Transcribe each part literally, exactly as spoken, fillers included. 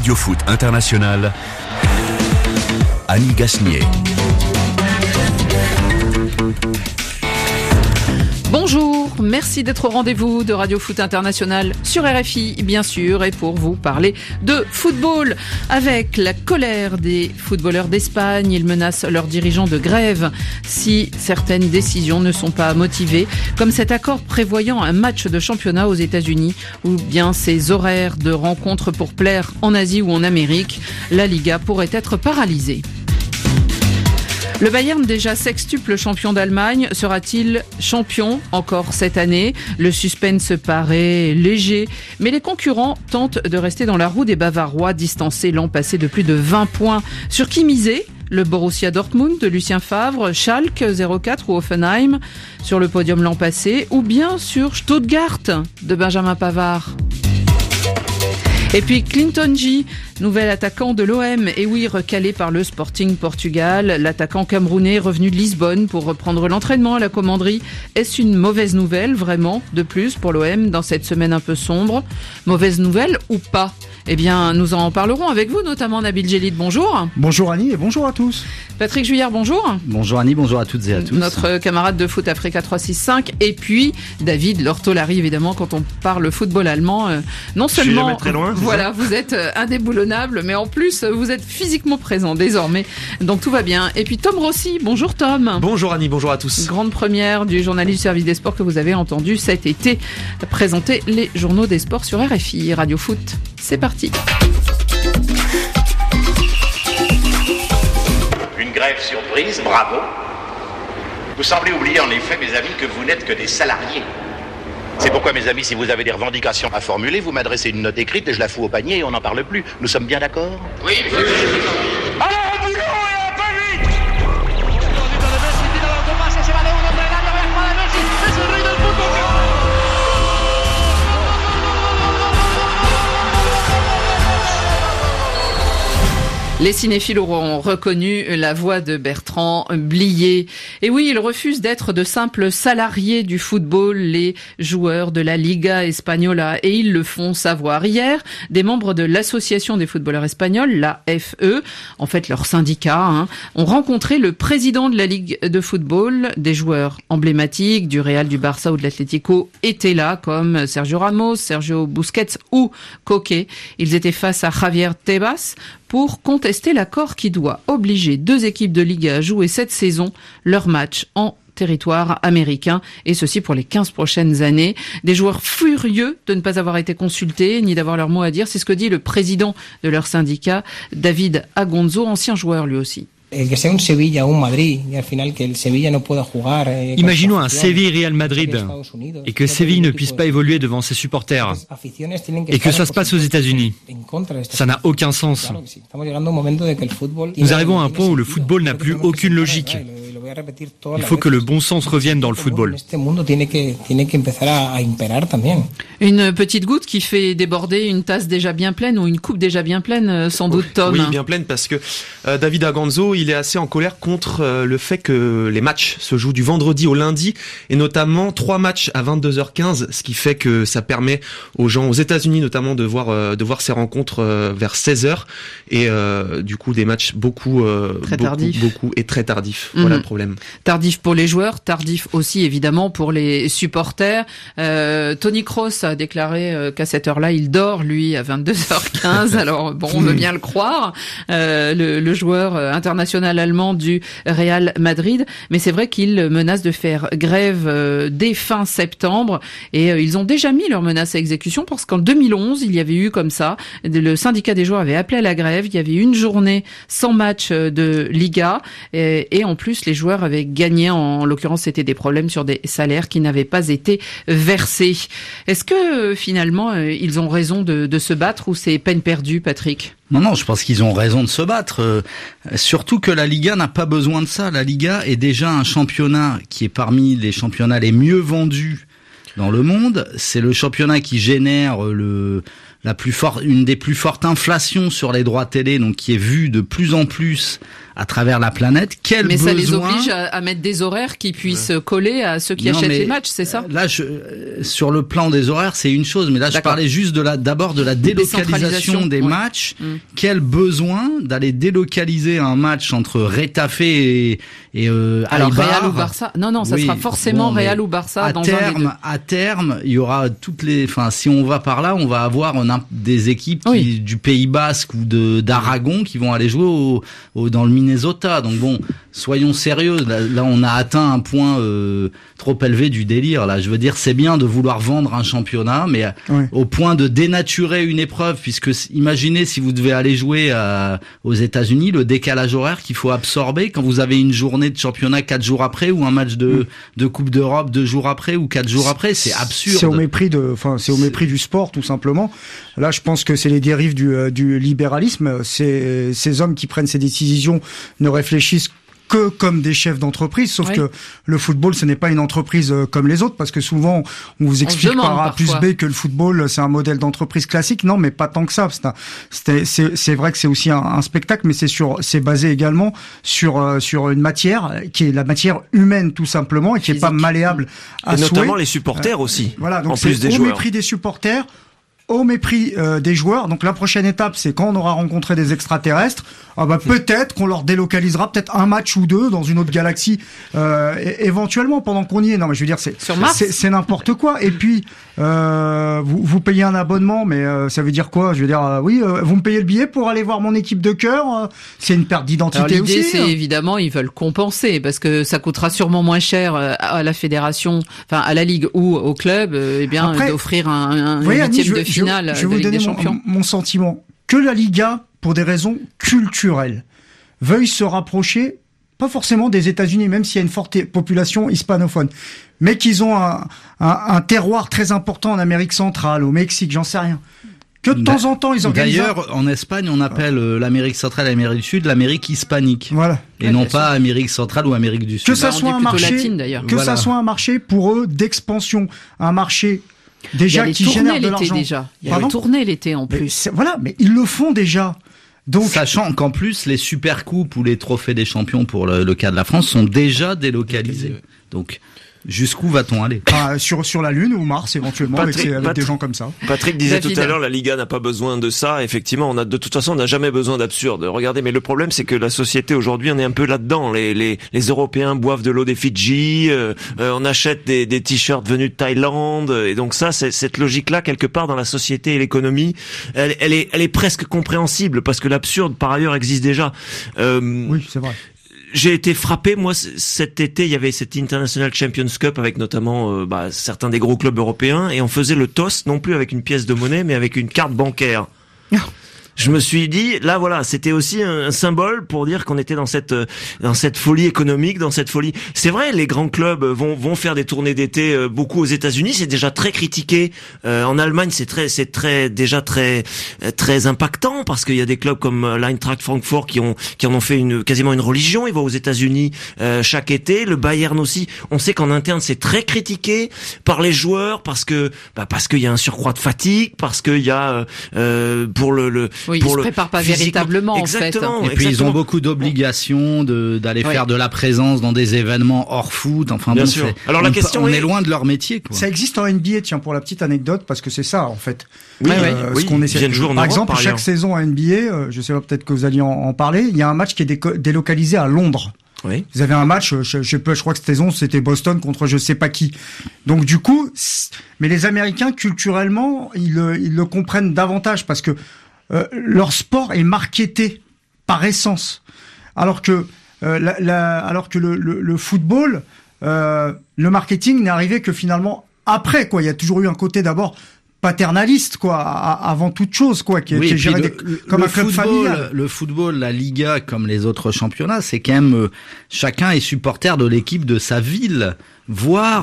Radio Foot International, Annie Gasnier. Bonjour, merci d'être au rendez-vous de Radio Foot International sur R F I, bien sûr, et pour vous parler de football. Avec la colère des footballeurs d'Espagne, ils menacent leurs dirigeants de grève si certaines décisions ne sont pas motivées, comme cet accord prévoyant un match de championnat aux États-Unis ou bien ces horaires de rencontres pour plaire en Asie ou en Amérique. La Liga pourrait être paralysée. Le Bayern, déjà sextuple champion d'Allemagne, sera-t-il champion encore cette année ? Le suspense paraît léger, mais les concurrents tentent de rester dans la roue des Bavarois, distancés l'an passé de plus de vingt points. Sur qui miser ? Le Borussia Dortmund de Lucien Favre, Schalke zéro quatre ou Hoffenheim sur le podium l'an passé, ou bien sur Stuttgart de Benjamin Pavard ? Et puis Clinton G, nouvel attaquant de l'O M, et oui, recalé par le Sporting Portugal. L'attaquant camerounais revenu de Lisbonne pour reprendre l'entraînement à la commanderie. Est-ce une mauvaise nouvelle, vraiment, de plus pour l'O M dans cette semaine un peu sombre ? Mauvaise nouvelle ou pas ? Eh bien, nous en parlerons avec vous, notamment Nabil Djellit, bonjour. Bonjour Annie et bonjour à tous. Patrick Juillard, bonjour. Bonjour Annie, bonjour à toutes et à tous. Notre camarade de foot Africa trois six cinq, et puis David Lortolari, évidemment, quand on parle football allemand, euh, non seulement... Je suis jamais très loin, voilà, vous êtes indéboulonnable, mais en plus, vous êtes physiquement présent désormais, donc tout va bien. Et puis Tom Rossi, bonjour Tom. Bonjour Annie, bonjour à tous. Grande première du journaliste du service des sports que vous avez entendu cet été présenter les journaux des sports sur R F I. Radio Foot, c'est parti. Une grève surprise, bravo. Vous semblez oublier en effet, mes amis, que vous n'êtes que des salariés. C'est pourquoi, mes amis, si vous avez des revendications à formuler, vous m'adressez une note écrite et je la fous au panier et on n'en parle plus. Nous sommes bien d'accord ? Oui, oui, oui. Alors, au boulot et un peu vite ! Les cinéphiles auront reconnu la voix de Bertrand Blier. Et oui, il refuse d'être de simples salariés du football, les joueurs de la Liga Española, et ils le font savoir. Hier, des membres de l'association des footballeurs espagnols, la F E, en fait leur syndicat, hein, ont rencontré le président de la Ligue de football. Des joueurs emblématiques du Real, du Barça ou de l'Atlético étaient là, comme Sergio Ramos, Sergio Busquets ou Koke. Ils étaient face à Javier Tebas pour contester l'accord qui doit obliger deux équipes de Liga à jouer cette saison leur match en territoire américain, et ceci pour les quinze prochaines années. Des joueurs furieux de ne pas avoir été consultés, ni d'avoir leur mot à dire. C'est ce que dit le président de leur syndicat, David Agonzo, ancien joueur lui aussi. Imaginons un Séville-Real Madrid et que Séville ne puisse pas évoluer devant ses supporters et que ça se passe aux États-Unis. Ça n'a aucun sens. Nous arrivons à un point où le football n'a plus aucune logique. Il faut que le bon sens revienne dans le football. Une petite goutte qui fait déborder une tasse déjà bien pleine, ou une coupe déjà bien pleine, sans doute, Tom. Oui, bien pleine, parce que euh, David Agonzo, il est assez en colère contre euh, le fait que les matchs se jouent du vendredi au lundi, et notamment trois matchs à vingt-deux heures quinze, ce qui fait que ça permet aux gens, aux États-Unis notamment, de voir euh, de voir ces rencontres euh, vers seize heures, et euh, du coup des matchs beaucoup euh, très beaucoup, tardifs. beaucoup et très tardifs. Mmh. Voilà le problème. Tardif pour les joueurs, tardif aussi évidemment pour les supporters. Euh, Tony Kroos a déclaré euh, qu'à cette heure-là, il dort lui à vingt-deux heures quinze. Alors bon, on veut bien le croire, euh, le, le joueur international allemand du Real Madrid. Mais c'est vrai qu'il menace de faire grève euh, dès fin septembre, et euh, ils ont déjà mis leur menace à exécution, parce qu'en deux mille onze, il y avait eu comme ça, le syndicat des joueurs avait appelé à la grève. Il y avait une journée sans match de Liga, et, et en plus les joueurs avaient gagné. En l'occurrence, c'était des problèmes sur des salaires qui n'avaient pas été versés. Est-ce que finalement ils ont raison de, de se battre, ou c'est peine perdue, Patrick ? Non, non, je pense qu'ils ont raison de se battre. Euh, surtout que la Liga n'a pas besoin de ça. La Liga est déjà un championnat qui est parmi les championnats les mieux vendus dans le monde. C'est le championnat qui génère le la plus forte, une des plus fortes inflations sur les droits télé, donc qui est vue de plus en plus à travers la planète. Quel mais besoin... ça les oblige à, à mettre des horaires qui puissent ouais. coller à ceux qui non, achètent les matchs, c'est ça? Là, je, sur le plan des horaires, c'est une chose, mais là, D'accord. je parlais juste de la, d'abord de la délocalisation des ouais. matchs. Mmh. Quel besoin d'aller délocaliser un match entre Retafe et, et euh, Alors Eibar. Real ou Barça? Non, non, ça oui. sera forcément bon, Real ou Barça à dans terme, un des deux. À terme, il y aura toutes les. Enfin, si on va par là, on va avoir un, des équipes qui, oui. du Pays Basque ou de d'Aragon qui vont aller jouer au, au, dans le Minnesota. Donc bon, soyons sérieux. Là, là on a atteint un point euh, trop élevé du délire. Là, je veux dire, c'est bien de vouloir vendre un championnat, mais oui. au point de dénaturer une épreuve, puisque imaginez si vous devez aller jouer à, aux États-Unis, le décalage horaire qu'il faut absorber quand vous avez une journée de championnat quatre jours après ou un match de, oui. de Coupe d'Europe deux jours après ou quatre jours après, c'est absurde. C'est au mépris de, enfin, c'est au mépris du sport, tout simplement. Là, je pense que c'est les dérives du, du libéralisme. C'est, ces hommes qui prennent ces décisions ne réfléchissent que comme des chefs d'entreprise, sauf oui. que le football, ce n'est pas une entreprise comme les autres, parce que souvent, on vous explique on par A plus B que le football, c'est un modèle d'entreprise classique. Non, mais pas tant que ça. C'est, un, c'est, c'est, c'est vrai que c'est aussi un, un spectacle, mais c'est sur, c'est basé également sur, euh, sur une matière qui est la matière humaine, tout simplement, et qui Physique. Est pas malléable à souhait. Et notamment les supporters euh, aussi. Voilà, donc en c'est plus des au joueurs. mépris des supporters, au mépris euh, des joueurs. Donc la prochaine étape, c'est quand on aura rencontré des extraterrestres, ah bah peut-être qu'on leur délocalisera peut-être un match ou deux dans une autre galaxie, euh, é- éventuellement pendant qu'on y est. Non, mais je veux dire, c'est Sur Mars. c'est, c'est n'importe quoi. Et puis euh, vous, vous payez un abonnement, mais euh, ça veut dire quoi? Je veux dire, euh, oui, euh, vous me payez le billet pour aller voir mon équipe de cœur. Euh, c'est une perte d'identité. Alors, l'idée, aussi. c'est hein. évidemment, ils veulent compenser parce que ça coûtera sûrement moins cher à la fédération, enfin à la ligue ou au club, euh, eh bien Après, d'offrir un, un voyez, huitième Annie, de je, finale je, je de Ligue des mon, Champions. Mon sentiment que la Liga, pour des raisons culturelles, veuille se rapprocher, pas forcément des États-Unis, même s'il y a une forte population hispanophone, mais qu'ils ont un, un, un terroir très important en Amérique centrale, au Mexique, j'en sais rien. Que de temps en temps, ils organisent. D'ailleurs, en Espagne, on appelle euh, l'Amérique centrale et l'Amérique du Sud l'Amérique hispanique. Voilà. Et ouais, non pas sûr. Amérique centrale ou Amérique du Sud. Que ça bah, soit un marché, latine, d'ailleurs. que voilà. ça soit un marché pour eux d'expansion, un marché déjà qui génère de l'argent. Déjà. Il y a les tournées l'été en plus. Mais voilà, mais ils le font déjà. Donc, sachant qu'en plus les super coupes ou les trophées des champions pour le, le cas de la France sont déjà délocalisés. Donc jusqu'où va-t-on aller? Enfin, sur sur la Lune ou Mars éventuellement, Patrick, avec, avec Patrick, des gens comme ça. Patrick disait David. tout à l'heure, la Liga n'a pas besoin de ça. Effectivement, on a de toute façon, on n'a jamais besoin d'absurde. Regardez, mais le problème, c'est que la société aujourd'hui, on est un peu là-dedans. Les les les Européens boivent de l'eau des Fidji, euh, euh, on achète des des t-shirts venus de Thaïlande, et donc ça, c'est cette logique-là quelque part dans la société et l'économie, elle, elle est elle est presque compréhensible parce que l'absurde par ailleurs existe déjà. Euh, oui, c'est vrai. J'ai été frappé, moi, cet été, il y avait cette International Champions Cup avec notamment euh, bah, certains des gros clubs européens, et on faisait le toss, non plus avec une pièce de monnaie, mais avec une carte bancaire. Je me suis dit, là voilà, c'était aussi un symbole pour dire qu'on était dans cette dans cette folie économique, dans cette folie. C'est vrai, les grands clubs vont vont faire des tournées d'été beaucoup aux États-Unis, c'est déjà très critiqué. Euh, en Allemagne, c'est très c'est très déjà très très impactant parce qu'il y a des clubs comme l'Eintracht Francfort qui ont qui en ont fait une quasiment une religion. Ils vont aux États-Unis euh, chaque été. Le Bayern aussi. On sait qu'en interne, c'est très critiqué par les joueurs parce que bah parce qu'il y a un surcroît de fatigue, parce qu'il y a euh, pour le, le Oui, pour ils se le préparent pas physiquement. véritablement Exactement, en fait. Et puis exactement. ils ont beaucoup d'obligations de d'aller oui. faire de la présence dans des événements hors foot. Enfin Bien bon, sûr. c'est, Alors la on, question on est... est loin de leur métier, quoi. Ça existe en N B A, tiens, pour la petite anecdote, parce que c'est ça en fait. Oui, euh, oui, ce qu'on essaie. ils viennent jouer en Par Europe, exemple, par chaque ailleurs. saison en N B A, euh, je sais pas, peut-être que vous alliez en, en parler, il y a un match qui est déco- délocalisé à Londres. Oui. Vous avez un match, je, je, je, je crois que cette saison c'était Boston contre je sais pas qui. Donc du coup, mais les Américains culturellement, ils, ils le comprennent davantage parce que euh, leur sport est marketé par essence, alors que euh, la, la, alors que le, le, le football, euh, le marketing n'est arrivé que finalement après, quoi. Il y a toujours eu un côté d'abord paternaliste, quoi, avant toute chose, quoi, qui, oui, qui est géré le, des, comme le un club football, familial. Le football, la Liga, comme les autres championnats, c'est quand même euh, chacun est supporter de l'équipe de sa ville, voire mmh.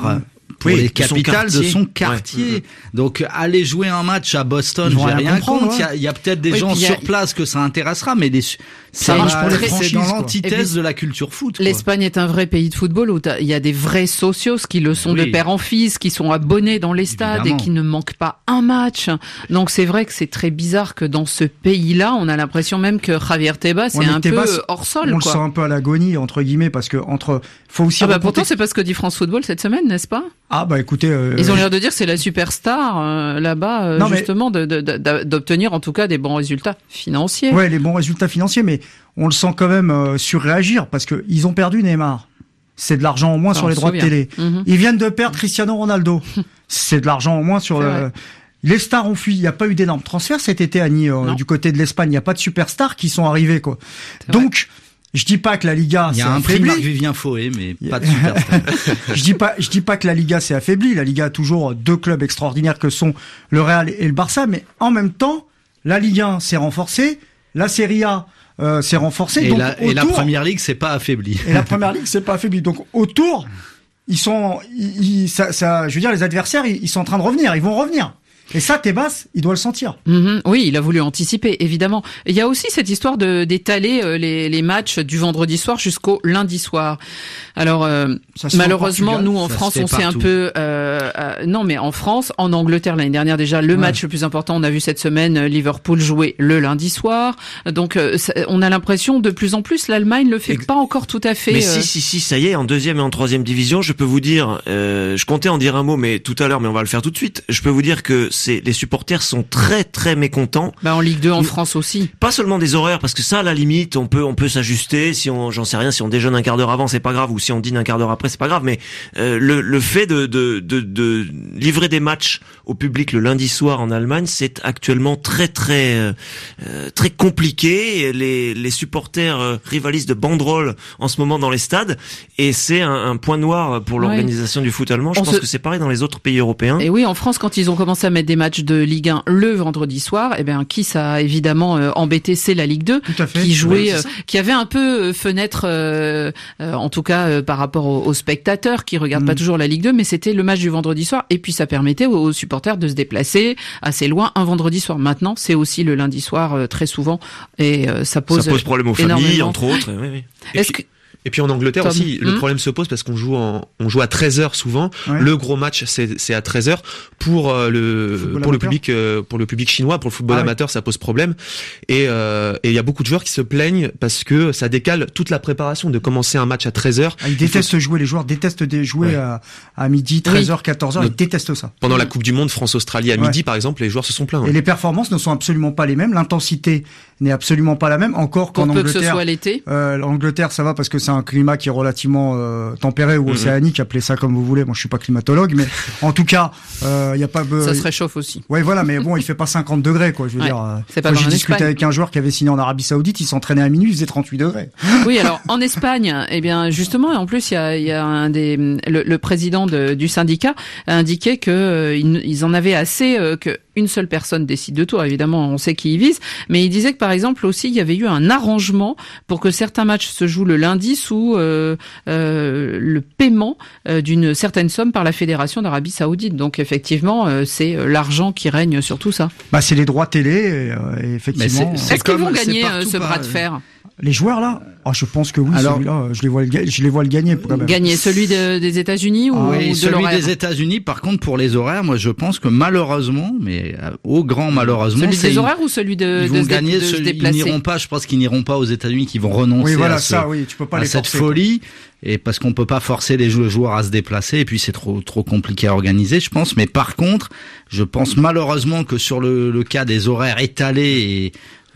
pour oui, les de capitales son de son quartier. Ouais. Donc aller jouer un match à Boston, j'ai rien, rien contre. Il ouais. y a, il y a peut-être des oui, gens sur a... place que ça intéressera, mais des ça marche pour les c'est dans l'antithèse de la culture foot. Quoi. L'Espagne est un vrai pays de football où il y a des vrais socios qui le sont oui. de père en fils, qui sont abonnés dans les stades Évidemment. et qui ne manquent pas un match. Donc c'est vrai que c'est très bizarre que dans ce pays-là, on a l'impression même que Javier Tebas ouais, est un Tebas, peu hors sol. On quoi. le sent un peu à l'agonie entre guillemets parce que entre faut aussi. Ah bah pourtant c'est pas ce que dit France Football cette semaine, n'est-ce pas? Ah bah écoutez, euh, ils ont l'air de dire que c'est la superstar euh, là-bas, euh, non, justement mais... de, de, de, d'obtenir en tout cas des bons résultats financiers. Ouais, les bons résultats financiers, mais on le sent quand même euh, surréagir parce que ils ont perdu Neymar. C'est de l'argent en moins ah, sur les droits de télé. Mm-hmm. Ils viennent de perdre Cristiano Ronaldo. C'est de l'argent en moins sur. Euh, les stars ont fui. Il n'y a pas eu d'énormes transferts cet été, Annie, euh, du côté de l'Espagne. Il n'y a pas de superstars qui sont arrivés, quoi. C'est Donc. Vrai. Je dis pas que la Liga s'est affaiblie. Il y a un prix Marc-Vivien Faué, mais pas de superstar. je dis pas, je dis pas que la Liga s'est affaiblie. La Liga a toujours deux clubs extraordinaires que sont le Real et le Barça, mais en même temps, la Ligue un s'est renforcée, la Serie A euh, s'est renforcée. Et, donc, la, autour, et la Première Ligue s'est pas affaiblie. Et la Première Ligue s'est pas affaiblie. Donc autour, ils sont, ils, ça, ça, je veux dire, les adversaires, ils, ils sont en train de revenir. Ils vont revenir. Et ça, Tebas, il doit le sentir. Mmh, oui, il a voulu anticiper, évidemment. Il y a aussi cette histoire de d'étaler euh, les, les matchs du vendredi soir jusqu'au lundi soir. Alors, euh, malheureusement, nous, en ça France, on s'est un peu... Euh, euh, non, mais en France, en Angleterre, l'année dernière déjà, le ouais. match le plus important, on a vu cette semaine Liverpool jouer le lundi soir. Donc, euh, ça, on a l'impression, de plus en plus, l'Allemagne le fait Ex- pas encore tout à fait. Mais euh... si, si, si, ça y est, en deuxième et en troisième division, je peux vous dire... Euh, je comptais en dire un mot, mais tout à l'heure, mais on va le faire tout de suite. Je peux vous dire que... c'est les supporters sont très très mécontents. Bah en Ligue deux en France aussi. Pas seulement des horaires parce que ça à la limite on peut on peut s'ajuster si on j'en sais rien si on déjeune un quart d'heure avant c'est pas grave ou si on dîne un quart d'heure après c'est pas grave mais euh, le le fait de de de de livrer des matchs au public le lundi soir en Allemagne c'est actuellement très très euh, très compliqué les les supporters euh, rivalisent de banderoles en ce moment dans les stades et c'est un, un point noir pour l'organisation ouais. du foot allemand. Je on pense se... que c'est pareil dans les autres pays européens. Et oui en France quand ils ont commencé à mettre des matchs de Ligue un le vendredi soir, eh bien qui ça a évidemment euh, embêté, c'est la Ligue deux qui jouait, oui, euh, qui avait un peu euh, fenêtre, euh, euh, en tout cas euh, par rapport aux, aux spectateurs qui regardent mmh. pas toujours la Ligue deux, mais c'était le match du vendredi soir et puis ça permettait aux, aux supporters de se déplacer assez loin un vendredi soir. Maintenant, c'est aussi le lundi soir euh, très souvent et euh, ça pose ça pose problème aux familles entre autres. Oui, oui. Est-ce que Et puis en Angleterre Tom. aussi, mmh. le problème se pose parce qu'on joue en, on joue à treize heures souvent. Ouais. Le gros match c'est, c'est à treize heures pour euh, le, le pour amateur. le public, euh, pour le public chinois, pour le football ah, amateur, oui. ça pose problème. Et euh, et il y a beaucoup de joueurs qui se plaignent parce que ça décale toute la préparation de commencer un match à treize heures. Ah, ils détestent faut... jouer, les joueurs détestent jouer ouais. à, à midi, treize heures, quatorze heures, ils détestent ça. Pendant mmh. la Coupe du Monde France-Australie à ouais. midi par exemple, les joueurs se sont plaints. Ouais. Et les performances ne sont absolument pas les mêmes, l'intensité n'est absolument pas la même. Encore qu'en Angleterre, que ce soit l'été. Euh, l'Angleterre ça va parce que c'est un climat qui est relativement euh, tempéré ou océanique, mmh. appelez ça comme vous voulez. Moi, je suis pas climatologue, mais en tout cas, il euh, y a pas. Euh, ça se réchauffe aussi. Ouais, voilà, mais bon, il fait pas cinquante degrés, quoi. Je veux ouais, dire. C'est pas moi, j'ai discuté Espagne. avec un joueur qui avait signé en Arabie Saoudite, il s'entraînait à minuit, il faisait trente-huit degrés. Oui, alors en Espagne, eh bien justement, en plus, il y a, il y a un des le, le président de, du syndicat a indiqué que euh, ils, ils en avaient assez euh, que une seule personne décide de tout. Évidemment, on sait qui y vise, mais il disait que par exemple aussi, il y avait eu un arrangement pour que certains matchs se jouent le lundi sous euh, euh, le paiement euh, d'une certaine somme par la Fédération d'Arabie Saoudite. Donc effectivement, euh, c'est l'argent qui règne sur tout ça. Bah, c'est les droits télé, et, euh, et effectivement. C'est, c'est Est-ce qu'ils vont gagner ce bras de fer? Les joueurs là, oh, je pense que oui. Alors, celui-là, je les vois, je les vois le gagner quand même. Gagner celui de, des États-Unis ou, ah, oui, ou de celui l'horaire. des États-Unis. Par contre, pour les horaires, moi, je pense que malheureusement, mais au grand malheureusement, celui c'est des horaires ou celui de, ils vont de, gagner. de, de celui, se déplacer. Ils n'iront pas. Je pense qu'ils n'iront pas aux États-Unis, qu'ils vont renoncer oui, voilà, à, ça, ce, oui, tu peux pas à les cette forcer, folie. Et parce qu'on peut pas forcer les joueurs à se déplacer, et puis c'est trop trop compliqué à organiser, je pense. Mais par contre, je pense malheureusement que sur le, le cas des horaires étalés et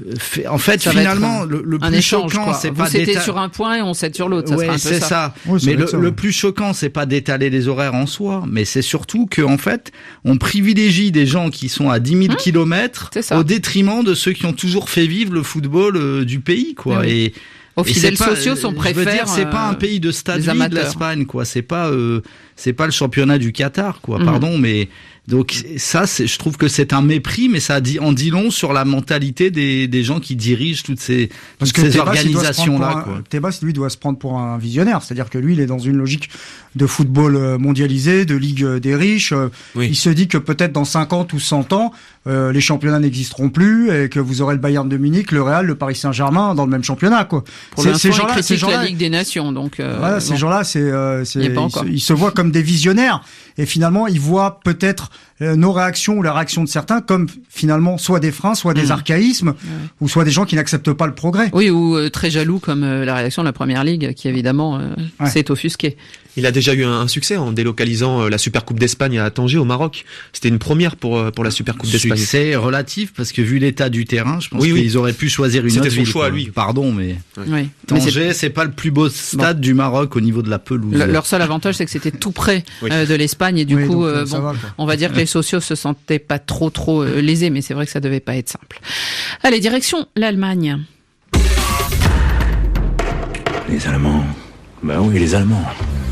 en fait, ça finalement, le, le plus échange, choquant, quoi. c'est Vous pas c'était sur un point et on cède sur l'autre. Ça ouais, sera un peu c'est ça. ça. Oui, mais le, ça, le ouais. plus choquant, c'est pas d'étaler les horaires en soi, mais c'est surtout que en fait, on privilégie des gens qui sont à dix mille hum kilomètres au détriment de ceux qui ont toujours fait vivre le football euh, du pays, quoi. Oui. Et Aux fidèles sociaux, on préfère. Je veux dire, c'est pas un pays de stade vide, l'Espagne, quoi. C'est pas, euh, c'est pas le championnat du Qatar, quoi. Mmh. Pardon, mais Donc ça, c'est, je trouve que c'est un mépris, mais ça dit, en dit long sur la mentalité des, des gens qui dirigent toutes ces, Parce toutes que ces Tebas, organisations-là. Un, Tebas, lui, doit se prendre pour un visionnaire. C'est-à-dire que lui, il est dans une logique de football mondialisé, de ligue des riches. Oui. Il se dit que peut-être dans cinquante ou cent ans, euh, les championnats n'existeront plus et que vous aurez le Bayern de Munich, le Real, le Paris Saint-Germain dans le même championnat, quoi. Pour l'instant, il critique la Ligue des Nations, donc. Euh, voilà, bon. Ces gens-là, c'est, euh, c'est, ils se, ils se voient comme des visionnaires et finalement, ils voient peut-être euh, nos réactions ou la réaction de certains comme finalement soit des freins, soit des mmh. archaïsmes, ouais. ou soit des gens qui n'acceptent pas le progrès. Oui, ou euh, très jaloux comme euh, la réaction de la Première Ligue, qui évidemment euh, ouais. s'est offusquée. Il a déjà eu un, un succès en délocalisant euh, la Supercoupe d'Espagne à Tanger au Maroc. C'était une première pour euh, pour la Supercoupe d'Espagne. Succès relatif parce que vu l'état du terrain, je pense oui, qu'ils oui. auraient pu choisir une C'était autre son ville. choix à lui. Pardon, mais oui. Tanger, mais c'est... c'est pas le plus beau stade bon. du Maroc au niveau de la pelouse. Le, leur seul avantage, c'est que c'était tout près oui. euh, de l'Espagne et du oui, coup, donc, euh, bon, va, on va dire que les sociaux se sentaient pas trop trop euh, lésés, mais c'est vrai que ça devait pas être simple. Allez, direction l'Allemagne. Les Allemands. Ben oui, les Allemands.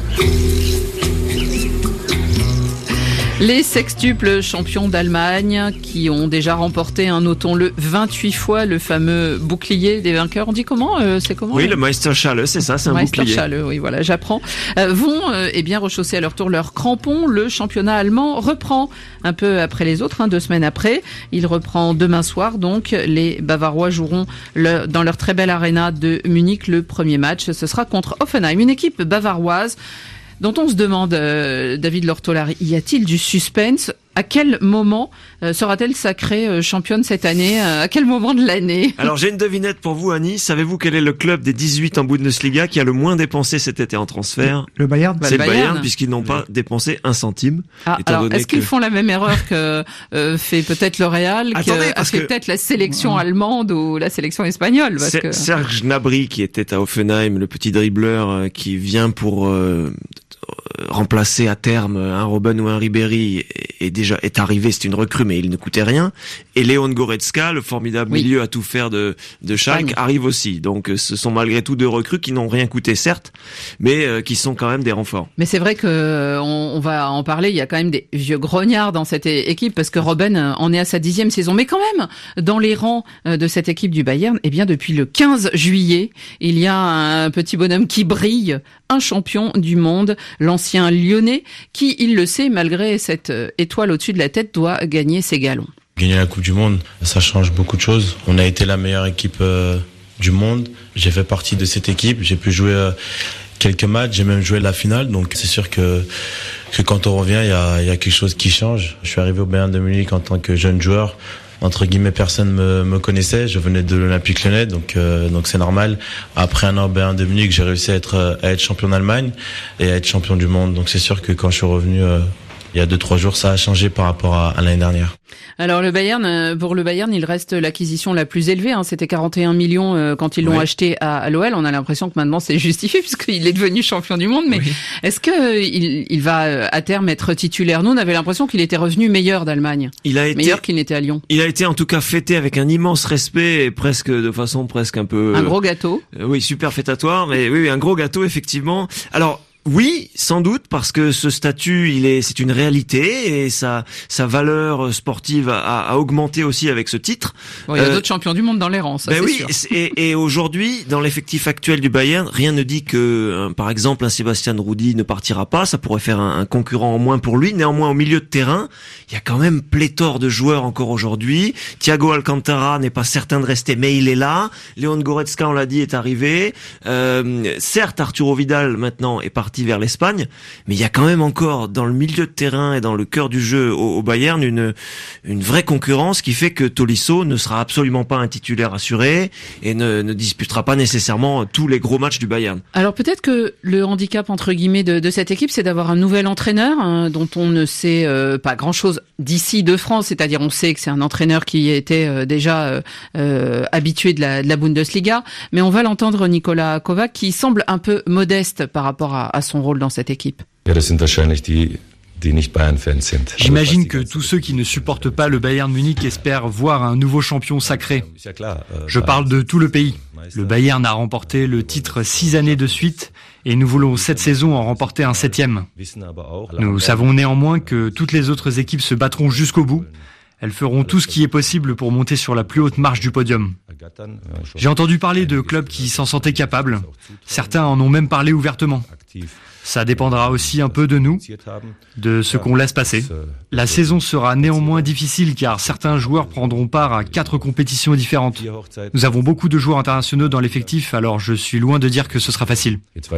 Les sextuples champions d'Allemagne qui ont déjà remporté, hein, notons-le, vingt-huit fois le fameux bouclier des vainqueurs. On dit comment euh, C'est comment Oui, là le Meisterschale, c'est ça, c'est un Meisterschale, bouclier. Meisterschale, oui, voilà, j'apprends. Euh, vont euh, eh bien rechausser à leur tour leurs crampons. Le championnat allemand reprend un peu après les autres, hein, deux semaines après. Il reprend demain soir, donc les Bavarois joueront le, dans leur très belle arena de Munich le premier match. Ce sera contre Hoffenheim, une équipe bavaroise dont on se demande, euh, David Lortolari, y a-t-il du suspense ? À quel moment euh, sera-t-elle sacrée euh, championne cette année ? euh, À quel moment de l'année ? Alors j'ai une devinette pour vous, Annie. Savez-vous quel est le club des dix-huit en Bundesliga qui a le moins dépensé cet été en transfert ? Le Bayern. C'est bah, le Bayern, Bayern puisqu'ils n'ont pas dépensé un centime. Ah, alors est-ce qu'ils que... font la même erreur que euh, fait peut-être le Real, qui a fait que... peut-être la sélection allemande ou la sélection espagnole parce C'est, que... Serge Gnabry qui était à Hoffenheim, le petit dribbleur euh, qui vient pour euh, remplacer à terme un Robben ou un Ribéry est déjà est arrivé, c'est une recrue mais il ne coûtait rien. Et Leon Goretzka, le formidable oui. milieu à tout faire de de Schalke, arrive aussi. Donc ce sont malgré tout deux recrues qui n'ont rien coûté certes, mais euh, qui sont quand même des renforts. Mais c'est vrai que on, on va en parler, il y a quand même des vieux grognards dans cette équipe parce que Robben en est à sa dixième saison. Mais quand même, dans les rangs de cette équipe du Bayern, eh bien depuis le quinze juillet, il y a un petit bonhomme qui brille, un champion du monde, l'ancien Lyonnais, qui, il le sait, malgré cette étoile au-dessus de la tête, doit gagner ses galons. Gagner la Coupe du Monde, ça change beaucoup de choses. On a été la meilleure équipe euh, du monde. J'ai fait partie de cette équipe. J'ai pu jouer euh, quelques matchs. J'ai même joué la finale. Donc c'est sûr que que quand on revient, il y a, il y a quelque chose qui change. Je suis arrivé au Bayern de Munich en tant que jeune joueur. Entre guillemets, personne me, me connaissait. Je venais de l'Olympique Lyonnais, donc euh, donc c'est normal. Après un an au Bayern de Munich, j'ai réussi à être à être champion d'Allemagne et à être champion du monde. Donc c'est sûr que quand je suis revenu euh, il y a deux trois jours, ça a changé par rapport à, à l'année dernière. Alors le Bayern, pour le Bayern, il reste l'acquisition la plus élevée. Hein. C'était quarante et un millions euh, quand ils l'ont oui. acheté à, à l'O L. On a l'impression que maintenant c'est justifié puisqu'il est devenu champion du monde. Mais oui. est-ce que il, il va à terme être titulaire ? Nous, on avait l'impression qu'il était revenu meilleur d'Allemagne, il a été, meilleur qu'il n'était à Lyon. Il a été en tout cas fêté avec un immense respect et presque de façon presque un peu un gros gâteau. Euh, oui, super fêtatoire, mais oui, un gros gâteau effectivement. Alors. Oui, sans doute, parce que ce statut, il est, c'est une réalité et sa sa valeur sportive a, a augmenté aussi avec ce titre. Bon, il y a euh, d'autres champions du monde dans les rangs, ça ben c'est oui, sûr. Et, et aujourd'hui, dans l'effectif actuel du Bayern, rien ne dit que, euh, par exemple, un Sébastien Rudi ne partira pas. Ça pourrait faire un, un concurrent en moins pour lui. Néanmoins, au milieu de terrain, il y a quand même pléthore de joueurs encore aujourd'hui. Thiago Alcantara n'est pas certain de rester, mais il est là. Leon Goretzka, on l'a dit, est arrivé. Euh, certes, Arturo Vidal maintenant est parti vers l'Espagne, mais il y a quand même encore dans le milieu de terrain et dans le cœur du jeu au, au Bayern une une vraie concurrence qui fait que Tolisso ne sera absolument pas un titulaire assuré et ne, ne disputera pas nécessairement tous les gros matchs du Bayern. Alors peut-être que le handicap entre guillemets de, de cette équipe, c'est d'avoir un nouvel entraîneur hein, dont on ne sait euh, pas grand-chose d'ici de France, c'est-à-dire on sait que c'est un entraîneur qui était euh, déjà euh, euh, habitué de la, de la Bundesliga, mais on va l'entendre Nikola Kovac qui semble un peu modeste par rapport à, à son rôle dans cette équipe. J'imagine que tous ceux qui ne supportent pas le Bayern Munich espèrent voir un nouveau champion sacré. Je parle de tout le pays. Le Bayern a remporté le titre six années de suite Et nous voulons cette saison en remporter un septième. Nous savons néanmoins que toutes les autres équipes se battront jusqu'au bout. Elles feront tout ce qui est possible pour monter sur la plus haute marche du podium. J'ai entendu parler de clubs qui s'en sentaient capables. Certains en ont même parlé ouvertement. Ça dépendra aussi un peu de nous, de ce qu'on laisse passer. La saison sera néanmoins difficile car certains joueurs prendront part à quatre compétitions différentes. Nous avons beaucoup de joueurs internationaux dans l'effectif, alors je suis loin de dire que ce sera facile.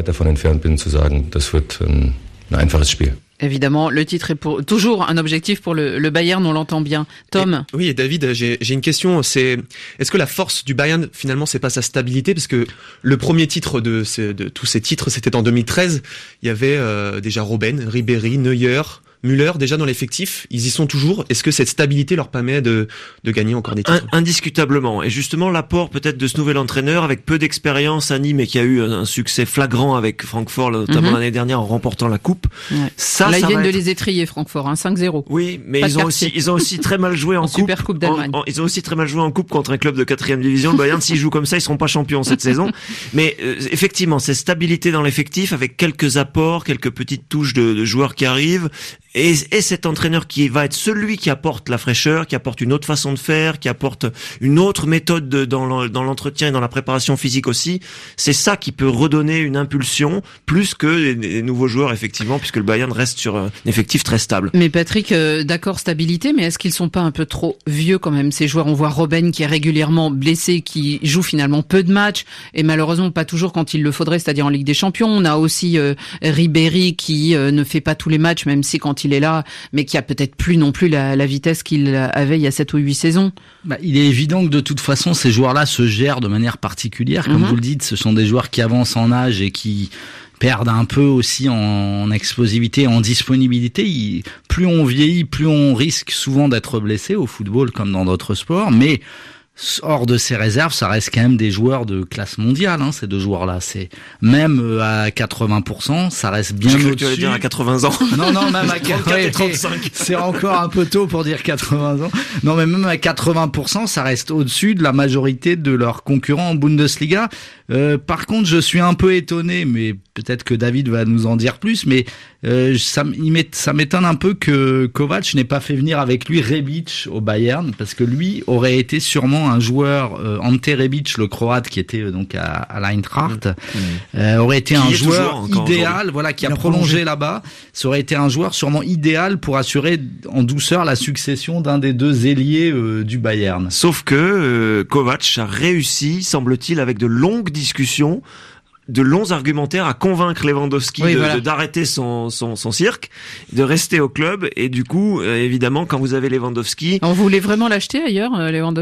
Évidemment, le titre est pour, toujours un objectif pour le, le Bayern, on l'entend bien. Tom. Et, oui, et David, j'ai, j'ai une question. C'est, est-ce que la force du Bayern, finalement, c'est pas sa stabilité? Parce que le premier titre de, ces, de tous ces titres, c'était en deux mille treize. Il y avait euh, déjà Robben, Ribéry, Neuer, Müller, déjà dans l'effectif. Ils y sont toujours. Est-ce que cette stabilité leur permet de, de gagner encore des titres? Indiscutablement. Et justement, l'apport peut-être de ce nouvel entraîneur avec peu d'expérience à Nîmes et qui a eu un succès flagrant avec Francfort, notamment mm-hmm. l'année dernière en remportant la coupe. Ouais. Ça, Là, ça ils viennent de être... les étrier, Francfort, hein, cinq zéro. Oui, mais ils ont aussi, ils ont aussi très mal joué en, en coupe. Super Coupe d'Allemagne. En, en, ils ont aussi très mal joué en coupe contre un club de quatrième division. Le Bayern, s'ils jouent comme ça, ils seront pas champions cette saison. Mais euh, effectivement, cette stabilité dans l'effectif avec quelques apports, quelques petites touches de, de joueurs qui arrivent. Et, et cet entraîneur qui va être celui qui apporte la fraîcheur, qui apporte une autre façon de faire, qui apporte une autre méthode de, dans, dans l'entretien et dans la préparation physique aussi, c'est ça qui peut redonner une impulsion plus que les, les nouveaux joueurs effectivement, puisque le Bayern reste sur un effectif très stable. Mais Patrick, euh, d'accord, stabilité, mais est-ce qu'ils sont pas un peu trop vieux quand même ces joueurs? On voit Robben qui est régulièrement blessé, qui joue finalement peu de matchs et malheureusement pas toujours quand il le faudrait, c'est-à-dire en Ligue des Champions. On a aussi euh, Ribéry qui euh, ne fait pas tous les matchs, même si quand il est là, mais qui a peut-être plus non plus la, la vitesse qu'il avait il y a sept ou huit saisons. Bah, il est évident que de toute façon, ces joueurs-là se gèrent de manière particulière. Comme mm-hmm. vous le dites, ce sont des joueurs qui avancent en âge et qui perdent un peu aussi en, en explosivité, en disponibilité. Il, plus on vieillit, plus on risque souvent d'être blessé au football comme dans d'autres sports. Mais hors de ces réserves, ça reste quand même des joueurs de classe mondiale, hein, ces deux joueurs-là. C'est même à quatre-vingts pour cent, ça reste bien au-dessus. Tu allais dire à quatre-vingts ans. Non, non, même à trente-quatre et trente-cinq. C'est encore un peu tôt pour dire quatre-vingts ans. Non, mais même à quatre-vingts pour cent, ça reste au-dessus de la majorité de leurs concurrents en Bundesliga. Euh, par contre, je suis un peu étonné, mais peut-être que David va nous en dire plus, mais euh, ça, ça m'étonne un peu que Kovac n'ait pas fait venir avec lui Rebic au Bayern, parce que lui aurait été sûrement un joueur, euh, Ante Rebic, le Croate qui était euh, donc à, à l'Eintracht, mmh. euh, aurait été qui un joueur idéal, voilà, qui a, a prolongé, prolongé là-bas. Ça aurait été un joueur sûrement idéal pour assurer en douceur la succession d'un des deux ailiers euh, du Bayern. Sauf que euh, Kovac a réussi, semble-t-il, avec de longues discussions, de longs argumentaires à convaincre Lewandowski oui, de, voilà. de, d'arrêter son, son, son cirque, de rester au club. Et du coup, euh, évidemment, quand vous avez Lewandowski... On voulait vraiment l'acheter ailleurs, euh, Lewandowski ?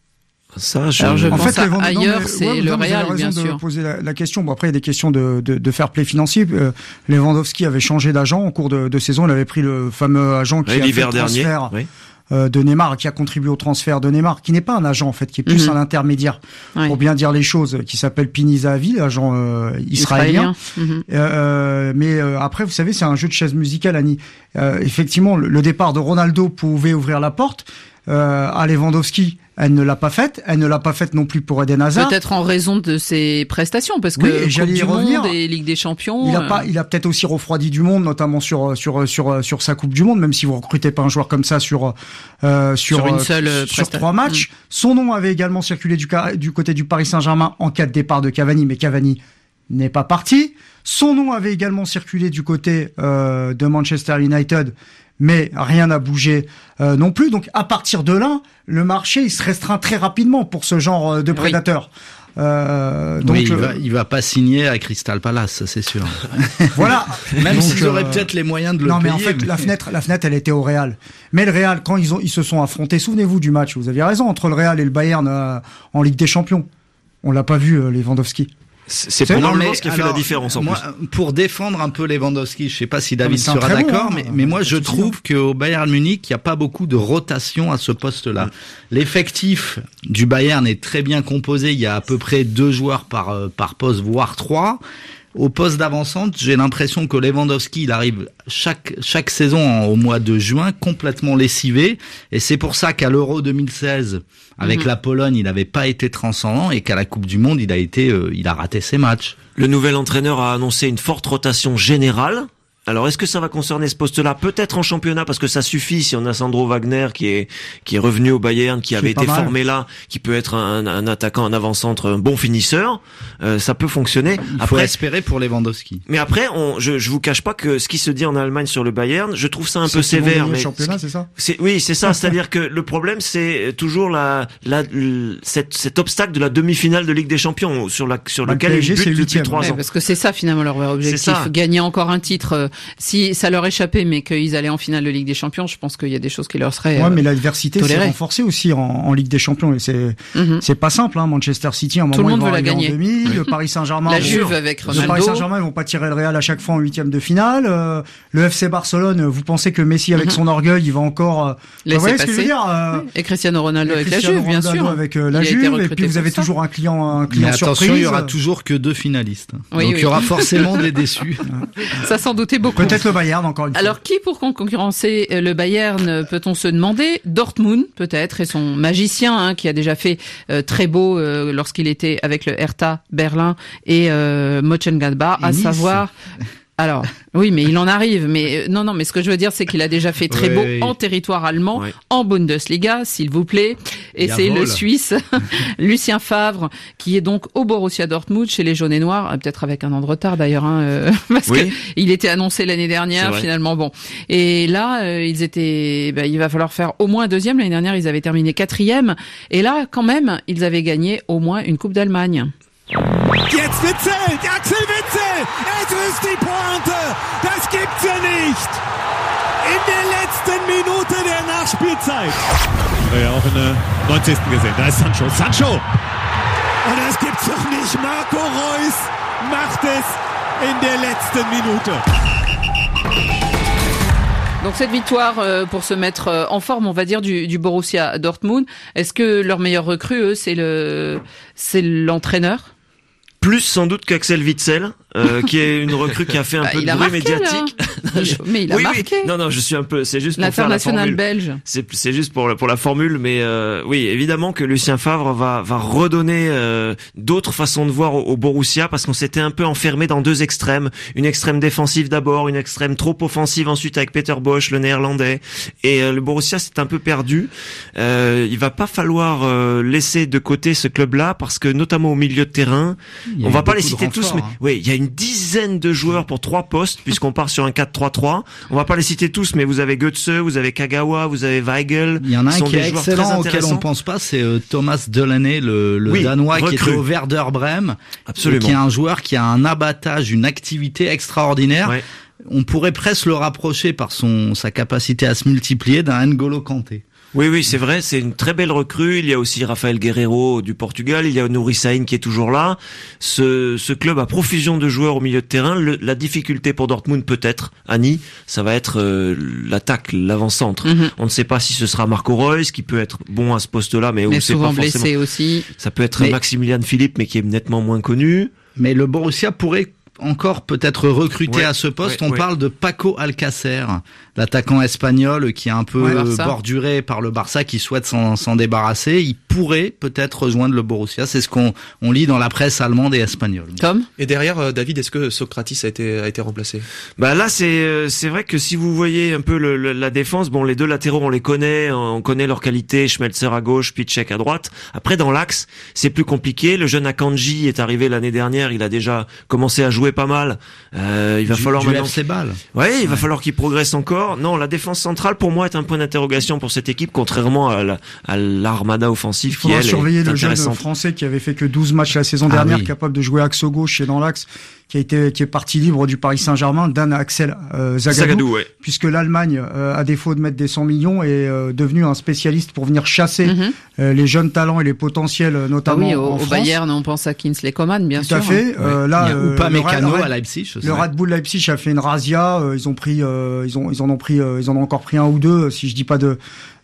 Ça, je... Alors, je en pense fait, à ailleurs, mais, c'est ouais, le non, Real, vous avez bien raison sûr. De poser la, la question. Bon, après, il y a des questions de, de, de fair play financier. Euh, Lewandowski avait changé d'agent en cours de, de saison. Il avait pris le fameux agent qui oui, a fait le transfert oui. euh, de Neymar, qui a contribué au transfert de Neymar, qui n'est pas un agent en fait, qui est plus mm-hmm. un intermédiaire, oui. pour bien dire les choses, qui s'appelle Pini Zahavi, l'agent euh, israélien. israélien. Mm-hmm. Euh, mais euh, après, vous savez, c'est un jeu de chaises musicales, Annie. Euh, effectivement, le, le départ de Ronaldo pouvait ouvrir la porte euh, à Lewandowski. Elle ne l'a pas faite. Elle ne l'a pas faite non plus pour Eden Hazard. Peut-être en raison de ses prestations, parce que oui, et Coupe du revenir. Monde et Ligue des Champions. Il a pas, il a peut-être aussi refroidi du monde, notamment sur sur sur sur sa Coupe du Monde, même si vous recrutez pas un joueur comme ça sur euh, sur sur une seule euh, sur presta- trois matchs. Mmh. Son nom avait également circulé du du côté du Paris Saint-Germain en cas de départ de Cavani, mais Cavani n'est pas parti. Son nom avait également circulé du côté euh, de Manchester United. Mais rien n'a bougé euh, non plus. Donc à partir de là, le marché il se restreint très rapidement pour ce genre de prédateurs. Oui. Euh, donc oui, il, va, il va pas signer à Crystal Palace, c'est sûr. Voilà. Même donc, s'ils auraient euh, peut-être les moyens de le non, payer. Non, mais en fait, mais... la fenêtre, la fenêtre, elle était au Real. Mais le Real, quand ils ont, ils se sont affrontés, souvenez-vous du match. Vous aviez raison entre le Real et le Bayern euh, en Ligue des Champions. On l'a pas vu, euh, Lewandowski. C'est probablement ce qui a fait alors, la différence en moi, plus. Pour défendre un peu Lewandowski, je sais pas si David non, sera d'accord, bon, mais, mais moi je trouve qu'au Bayern Munich, il n'y a pas beaucoup de rotation à ce poste-là. Mmh. L'effectif du Bayern est très bien composé, il y a à peu près deux joueurs par, par poste, voire trois. Au poste d'avancante, j'ai l'impression que Lewandowski, il arrive chaque chaque saison en, au mois de juin complètement lessivé, et c'est pour ça qu'à l'Euro deux mille seize, avec mmh. la Pologne, il n'avait pas été transcendant, et qu'à la Coupe du Monde, il a été, euh, il a raté ses matchs. Le nouvel entraîneur a annoncé une forte rotation générale. Alors, est-ce que ça va concerner ce poste-là? Peut-être en championnat, parce que ça suffit si on a Sandro Wagner qui est qui est revenu au Bayern, qui avait été mal. formé là, qui peut être un, un attaquant, un avant-centre, un bon finisseur. Euh, ça peut fonctionner. Il après, faut espérer pour Lewandowski. Mais après, on, je, je vous cache pas que ce qui se dit en Allemagne sur le Bayern, je trouve ça un c'est peu sévère. Mais le championnat, c'est ça c'est, Oui, c'est ça. C'est-à-dire que le problème, c'est toujours la, la, la cette, cet obstacle de la demi-finale de Ligue des Champions sur la sur bah, lequel ils butent depuis trois ouais, ans. Parce que c'est ça finalement leur vrai objectif, gagner encore un titre. Euh, si ça leur échappé, mais qu'ils allaient en finale de Ligue des Champions, je pense qu'il y a des choses qui leur seraient. Ouais, euh, mais l'adversité s'est renforcée aussi en, en Ligue des Champions, et c'est mm-hmm. c'est pas simple. Hein. Manchester City, à un moment, tout le monde ils vont veut la gagner. En demi, oui. Le Paris Saint-Germain, la Juve avec Ronaldo. Le Paris Saint-Germain, ils vont pas tirer le Real à chaque fois en huitième de finale. Euh, le F C Barcelone, vous pensez que Messi, avec mm-hmm. son orgueil, il va encore. Euh, vous voyez passer. ce que je veux dire euh, Et Cristiano Ronaldo avec Cristiano la Juve, bien Ronaldo sûr. Avec euh, la Juve, et puis vous avez toujours un client, un client mais surprise. Attention, il y aura toujours que deux finalistes. Oui, Donc oui. il y aura forcément des déçus. Ça s'en doutait beaucoup. Peut-être le Bayern encore une fois. Alors qui pour concurrencer le Bayern, peut-on se demander? Dortmund peut-être, et son magicien hein, qui a déjà fait euh, très beau euh, lorsqu'il était avec le Hertha Berlin et euh, Mönchengladbach, à nice. savoir. Alors, oui, mais il en arrive. Mais euh, non, non, mais ce que je veux dire, c'est qu'il a déjà fait très oui, beau oui. en territoire allemand, oui. en Bundesliga, s'il vous plaît. Et c'est le Suisse, Lucien Favre, qui est donc au Borussia Dortmund, chez les jaunes et noirs, peut-être avec un an de retard d'ailleurs, hein, euh, parce oui. que il était annoncé l'année dernière, finalement. Bon, et là, euh, ils étaient. Ben, il va falloir faire au moins un deuxième. L'année dernière, ils avaient terminé quatrième, et là, quand même, ils avaient gagné au moins une Coupe d'Allemagne. Jetzt Witzel, Axel Witzel, er trifft die Pointe, das gibt's ja nicht. In der letzten Minute der Nachspielzeit. Ja, auch in der neunzigsten gesehen, da ist Sancho, Sancho. Und das gibt's doch nicht, Marco Reus macht es in der letzten Minute. Donc cette victoire euh, pour se mettre euh, en forme, on va dire, du, du Borussia Dortmund. Est-ce que leur meilleur recrue, eux, c'est le, c'est l'entraîneur? Plus sans doute qu'Axel Witzel, euh, qui est une recrue qui a fait un bah, peu de bruit marqué, médiatique. je... Mais il a oui, marqué. Oui. Non, non, je suis un peu. C'est juste pour faire la formule. belge. C'est c'est juste pour pour la formule, mais euh, oui, évidemment que Lucien Favre va va redonner euh, d'autres façons de voir au, au Borussia, parce qu'on s'était un peu enfermé dans deux extrêmes, une extrême défensive d'abord, une extrême trop offensive ensuite avec Peter Bosz, le Néerlandais, et euh, le Borussia s'est un peu perdu. Euh, il va pas falloir euh, laisser de côté ce club-là, parce que notamment au milieu de terrain. On va pas les citer tous, mais hein. oui, il y a une dizaine de joueurs pour trois postes, puisqu'on part sur un quatre trois trois. On va pas les citer tous, mais vous avez Götze, vous avez Kagawa, vous avez Weigl. Il y en a un qui est excellent, auquel on pense pas, c'est euh, Thomas Delaney, le, le oui, Danois, recrue. qui était au Werder Bremen. Absolument. Qui est un joueur qui a un abattage, une activité extraordinaire. Ouais. On pourrait presque le rapprocher par son sa capacité à se multiplier d'un N'Golo Kanté. Oui, oui, c'est vrai, c'est une très belle recrue. Il y a aussi Rafael Guerreiro du Portugal, il y a Nouri Sahin qui est toujours là. Ce, ce club a profusion de joueurs au milieu de terrain. Le, la difficulté pour Dortmund peut-être, Annie, ça va être euh, l'attaque, l'avant-centre. Mm-hmm. On ne sait pas si ce sera Marco Reus, qui peut être bon à ce poste-là, mais, mais où c'est souvent pas blessé forcément... aussi. Ça peut être mais... Maximilian Philippe, mais qui est nettement moins connu. Mais le Borussia pourrait encore peut-être recruté ouais, à ce poste. Ouais, On ouais. parle de Paco Alcácer, l'attaquant espagnol qui est un peu ouais, borduré par le Barça, qui souhaite s'en, s'en débarrasser. Il pourrait peut-être rejoindre le Borussia. C'est ce qu'on on lit dans la presse allemande et espagnole. Tom. Et derrière, euh, David, est-ce que Socrates a été a été remplacé? Bah là, c'est c'est vrai que si vous voyez un peu le, le, la défense, bon, les deux latéraux, on les connaît, on connaît leurs qualités. Schmelzer à gauche, Piszczek à droite. Après, dans l'axe, c'est plus compliqué. Le jeune Akanji est arrivé l'année dernière. Il a déjà commencé à jouer pas mal. Euh, il va du, falloir du maintenant. F C Bâle. Ouais, il ouais. va falloir qu'il progresse encore. Non, la défense centrale pour moi est un point d'interrogation pour cette équipe, contrairement à, la, à l'armada offensive. Il faudra qui elle surveiller est le jeune français qui avait fait que douze matchs la saison dernière, ah oui. capable de jouer axe gauche et dans l'axe, qui a été qui est parti libre du Paris Saint-Germain, Dan Axel euh, Zagadou, Zagadou ouais. puisque l'Allemagne, euh, à défaut de mettre des cent millions, est euh, devenu un spécialiste pour venir chasser mm-hmm. euh, les jeunes talents et les potentiels, notamment ah oui, au, en au France. Bayern, on pense à Kingsley Coman, bien Tout sûr. Tout à fait. Hein. Euh, là, ou pas Mécano à Leipzig. Le Red Bull Leipzig a fait une razzia. Euh, ils ont pris, euh, ils ont, ils en ont pris, euh, ils en ont encore pris un ou deux, si je dis pas de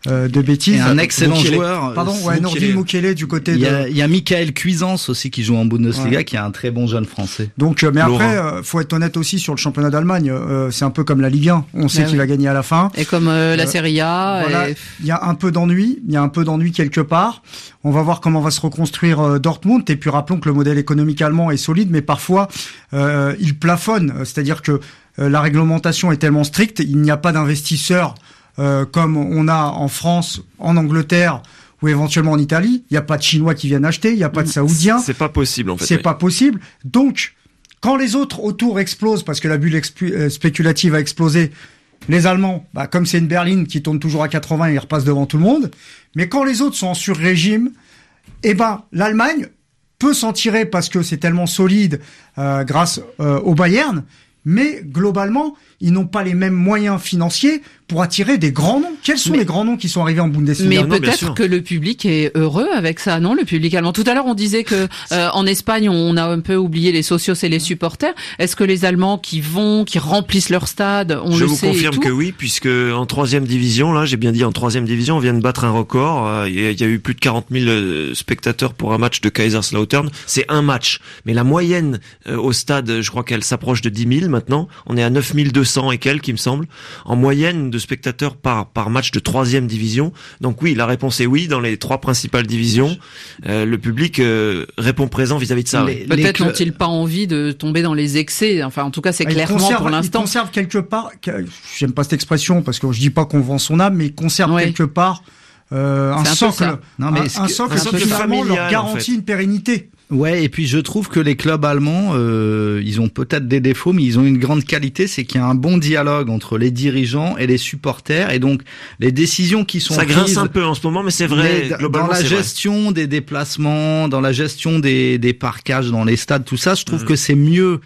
euh, de bêtises. Et un excellent Mukiele. joueur. Pardon, ouais, Nordin Mukiele du côté il y a, de. Il y a Michael Cuisance aussi qui joue en Bundesliga, ouais. qui est un très bon jeune français. Donc, mais Laurent. après, euh, faut être honnête aussi sur le championnat d'Allemagne. Euh, c'est un peu comme la Ligue un. On sait bah, qu'il oui. va gagner à la fin. Et comme euh, la euh, Serie A. Voilà, et... il y a un peu d'ennui. Il y a un peu d'ennui quelque part. On va voir comment va se reconstruire euh, Dortmund. Et puis rappelons que le modèle économique allemand est solide, mais parfois euh, il plafonne. C'est-à-dire que euh, la réglementation est tellement stricte, il n'y a pas d'investisseurs euh, comme on a en France, en Angleterre ou éventuellement en Italie. Il n'y a pas de Chinois qui viennent acheter, il n'y a pas de Saoudiens. C'est pas possible en fait. C'est oui. pas possible. Donc, quand les autres autour explosent, parce que la bulle expu- euh, spéculative a explosé, les Allemands, bah, comme c'est une berline qui tourne toujours à quatre-vingts, ils repassent devant tout le monde. Mais quand les autres sont en sur-régime, eh ben, l'Allemagne peut s'en tirer parce que c'est tellement solide euh, grâce euh, au Bayern. Mais globalement, ils n'ont pas les mêmes moyens financiers pour attirer des grands noms. Quels sont mais, les grands noms qui sont arrivés en Bundesliga? Mais non, peut-être que le public est heureux avec ça, non? Le public allemand. Tout à l'heure, on disait que euh, en Espagne, on a un peu oublié les socios et les supporters. Est-ce que les Allemands qui vont, qui remplissent leur stade, on Je le vous sait confirme et tout que oui, puisque en troisième division, là, j'ai bien dit en troisième division, on vient de battre un record. Il y a eu plus de quarante mille spectateurs pour un match de Kaiserslautern. C'est un match, mais la moyenne euh, au stade, je crois qu'elle s'approche de dix mille maintenant. On est à neuf mille deux cents et quelques, il me semble, en moyenne de spectateurs par par match de troisième division. Donc oui, la réponse est oui dans les trois principales divisions. Euh, le public euh, répond présent vis-à-vis de ça. Les, oui. Peut-être cl- n'ont-ils pas envie de tomber dans les excès. Enfin, en tout cas, c'est ils clairement conservent, pour l'instant. Ils conservent quelque part. J'aime pas cette expression parce que je dis pas qu'on vend son âme, mais ils conservent ouais. quelque part euh, un, un socle. Non, mais un, un socle un qui finalement familial, leur garantit en fait. une pérennité. Ouais, et puis je trouve que les clubs allemands, euh, ils ont peut-être des défauts, mais ils ont une grande qualité, c'est qu'il y a un bon dialogue entre les dirigeants et les supporters, et donc les décisions qui sont ça prises, grince un peu en ce moment, mais c'est vrai. mais globalement, dans la c'est gestion vrai. des déplacements, dans la gestion des, des parquages dans les stades, tout ça, je trouve mmh. que c'est mieux.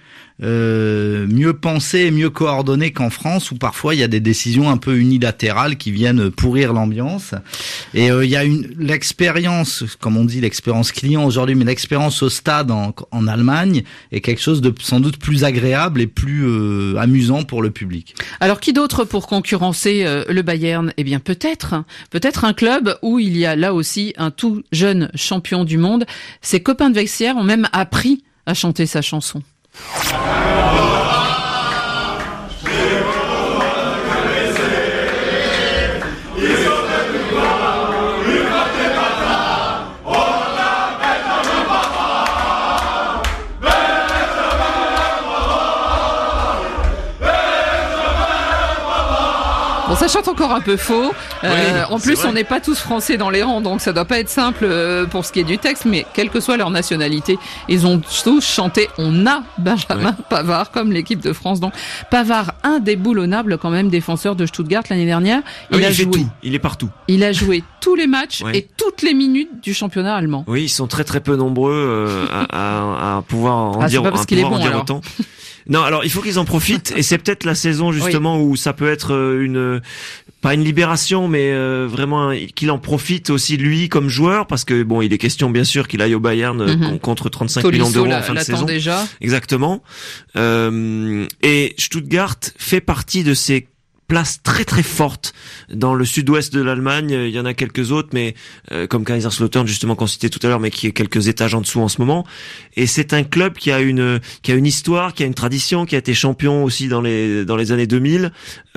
Euh, mieux pensé et mieux coordonné qu'en France où parfois il y a des décisions un peu unilatérales qui viennent pourrir l'ambiance et euh, il y a une l'expérience comme on dit l'expérience client aujourd'hui mais l'expérience au stade en, en Allemagne est quelque chose de sans doute plus agréable et plus euh, amusant pour le public. Alors qui d'autre pour concurrencer euh, le Bayern? Eh bien peut-être peut-être un club où il y a là aussi un tout jeune champion du monde. Ses copains de vestiaire ont même appris à chanter sa chanson. Bon, ça chante encore un peu faux. Euh, oui, en plus, on n'est pas tous français dans les rangs, donc ça doit pas être simple euh, pour ce qui est du texte. Mais quelle que soit leur nationalité, ils ont tous chanté. On a Benjamin oui. Pavard comme l'équipe de France. Donc Pavard, indéboulonnable quand même défenseur de Stuttgart l'année dernière. Il oui, a il joué. Fait tout. Il est partout. Il a joué tous les matchs oui. et toutes les minutes du championnat allemand. Oui, ils sont très très peu nombreux euh, à, à, à pouvoir en ah, dire, pas parce à qu'il est bon, en dire alors. autant. Non, alors il faut qu'ils en profitent et c'est peut-être la saison justement oui. où ça peut être une pas une libération mais euh, vraiment qu'il en profite aussi lui comme joueur parce que bon, il est question bien sûr qu'il aille au Bayern mm-hmm. contre trente-cinq Tolisso millions d'euros la, en fin de saison. Déjà. Exactement. Euh, et Stuttgart fait partie de ces place très très forte dans le sud-ouest de l'Allemagne. Il y en a quelques autres, mais euh, comme Kaiserslautern justement qu'on citait tout à l'heure, mais qui est quelques étages en dessous en ce moment. Et c'est un club qui a une qui a une histoire, qui a une tradition, qui a été champion aussi dans les dans les années deux mille,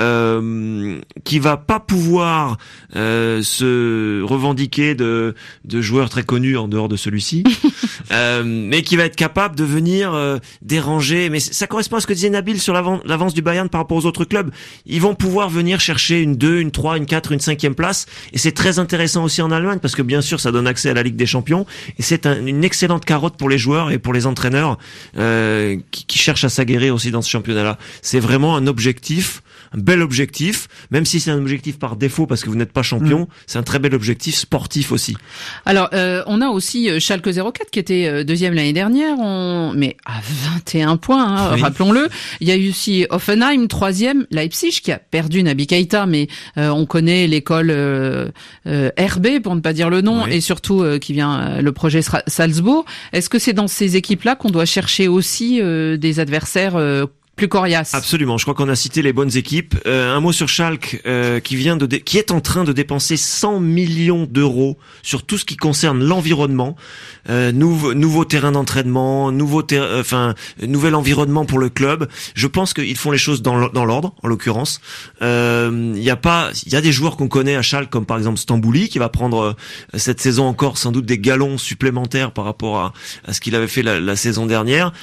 euh, qui va pas pouvoir euh, se revendiquer de de joueurs très connus en dehors de celui-ci, euh, mais qui va être capable de venir euh, déranger. Mais ça correspond à ce que disait Nabil sur l'avance, l'avance du Bayern par rapport aux autres clubs. Ils vont pouvoir venir chercher une deux, une trois, une quatre, une cinquième place. Et c'est très intéressant aussi en Allemagne parce que bien sûr, ça donne accès à la Ligue des Champions. Et c'est un, une excellente carotte pour les joueurs et pour les entraîneurs euh, qui, qui cherchent à s'aguerrir aussi dans ce championnat-là. C'est vraiment un objectif, un bel objectif, même si c'est un objectif par défaut parce que vous n'êtes pas champion. Mmh. C'est un très bel objectif sportif aussi. Alors, euh, on a aussi Schalke zéro quatre qui était deuxième l'année dernière, on... mais à vingt et un points, hein, oui. rappelons-le. Il y a eu aussi Hoffenheim, troisième, Leipzig qui a perdu Naby Keïta, mais euh, on connaît l'école euh, euh, R B pour ne pas dire le nom, oui. et surtout euh, qui vient euh, le projet Salzbourg. Est-ce que c'est dans ces équipes-là qu'on doit chercher aussi euh, des adversaires euh, Plus coriace. Absolument. Je crois qu'on a cité les bonnes équipes. Euh, un mot sur Schalke, euh, qui vient de, dé- qui est en train de dépenser cent millions d'euros sur tout ce qui concerne l'environnement, euh, nouveau, nouveau terrain d'entraînement, nouveau ter- enfin, nouvel environnement pour le club. Je pense qu'ils font les choses dans, l- dans l'ordre, en l'occurrence. Euh, il y a pas, il y a des joueurs qu'on connaît à Schalke, comme par exemple Stambouli, qui va prendre euh, cette saison encore sans doute des galons supplémentaires par rapport à, à ce qu'il avait fait la, la saison dernière.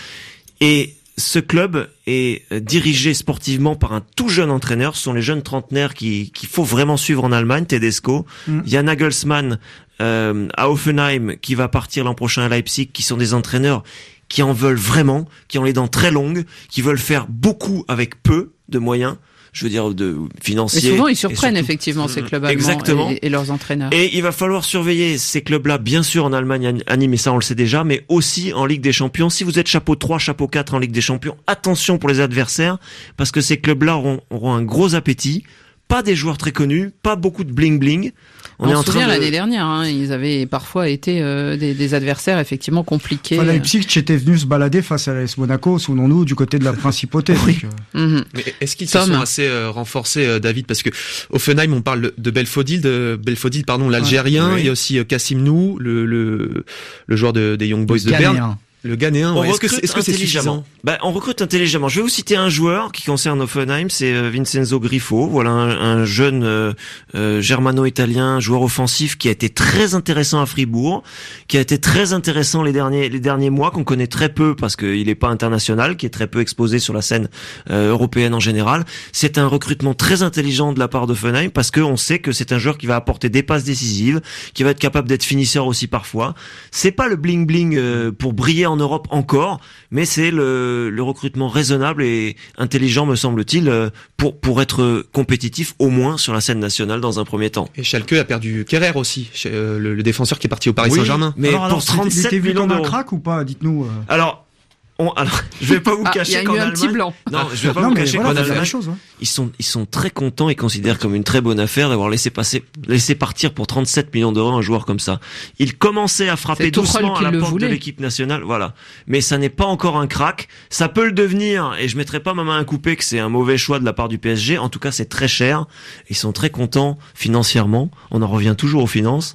Et ce club est dirigé sportivement par un tout jeune entraîneur. Ce sont les jeunes trentenaires qui qu'il faut vraiment suivre en Allemagne, Tedesco. Mm. Il y a Nagelsmann euh, à Hoffenheim qui va partir l'an prochain à Leipzig, qui sont des entraîneurs qui en veulent vraiment, qui ont les dents très longues, qui veulent faire beaucoup avec peu de moyens. Je veux dire, de financiers. Et souvent, ils surprennent surtout, effectivement ces clubs allemands exactement. Et, et leurs entraîneurs. Et il va falloir surveiller ces clubs-là, bien sûr, en Allemagne, à Nîmes, et ça on le sait déjà, mais aussi en Ligue des Champions. Si vous êtes chapeau trois, chapeau quatre en Ligue des Champions, attention pour les adversaires, parce que ces clubs-là auront, auront un gros appétit. Pas des joueurs très connus, pas beaucoup de bling-bling. On, On est en se souvient de... l'année dernière, hein, ils avaient parfois été euh, des, des adversaires effectivement compliqués. Enfin, Leipzig était venu se balader face à l'A S Monaco, souvenons-nous, du côté de la principauté. Oui. Donc, euh... mm-hmm. Mais est-ce qu'ils Tom. se sont assez euh, renforcés, euh, David, parce que Offenheim, on parle de Belfodil, de Belfodil, pardon, l'Algérien. Ouais. Il y a aussi euh, Kassim Nou, le, le le joueur de, des Young Boys de Berne. Le Ghanéen, ouais. Est-ce que c'est, est-ce que c'est suffisant? Ben, on recrute intelligemment. Je vais vous citer un joueur qui concerne Offenheim, c'est euh, Vincenzo Grifo. Voilà un, un jeune euh, euh, germano-italien, joueur offensif qui a été très intéressant à Fribourg, qui a été très intéressant les derniers les derniers mois, qu'on connaît très peu parce qu'il est pas international, qui est très peu exposé sur la scène euh, européenne en général. C'est un recrutement très intelligent de la part d'Offenheim parce que on sait que c'est un joueur qui va apporter des passes décisives, qui va être capable d'être finisseur aussi parfois. C'est pas le bling bling euh, pour briller en Europe encore, mais c'est le, le recrutement raisonnable et intelligent, me semble-t-il, pour pour être compétitif au moins sur la scène nationale dans un premier temps. Et Schalke a perdu Kerrer aussi, le, le défenseur qui est parti au Paris oui, Saint-Germain. Mais alors, pour trente-sept millions d'euros. Crack ou pas, dites-nous. Euh... Alors. On, alors, je vais pas vous ah, cacher y a qu'en eu un Allemagne, petit blanc. non, je vais pas non, vous cacher voilà, qu'en Allemagne, chose, hein. ils sont, ils sont très contents et considèrent comme une très bonne affaire d'avoir laissé passer, laissé partir pour trente-sept millions d'euros un joueur comme ça. Il commençait à frapper doucement à la porte voulait. de l'équipe nationale, voilà. Mais ça n'est pas encore un crack. Ça peut le devenir, et je mettrai pas ma main à couper que c'est un mauvais choix de la part du P S G. En tout cas, c'est très cher. Ils sont très contents financièrement. On en revient toujours aux finances.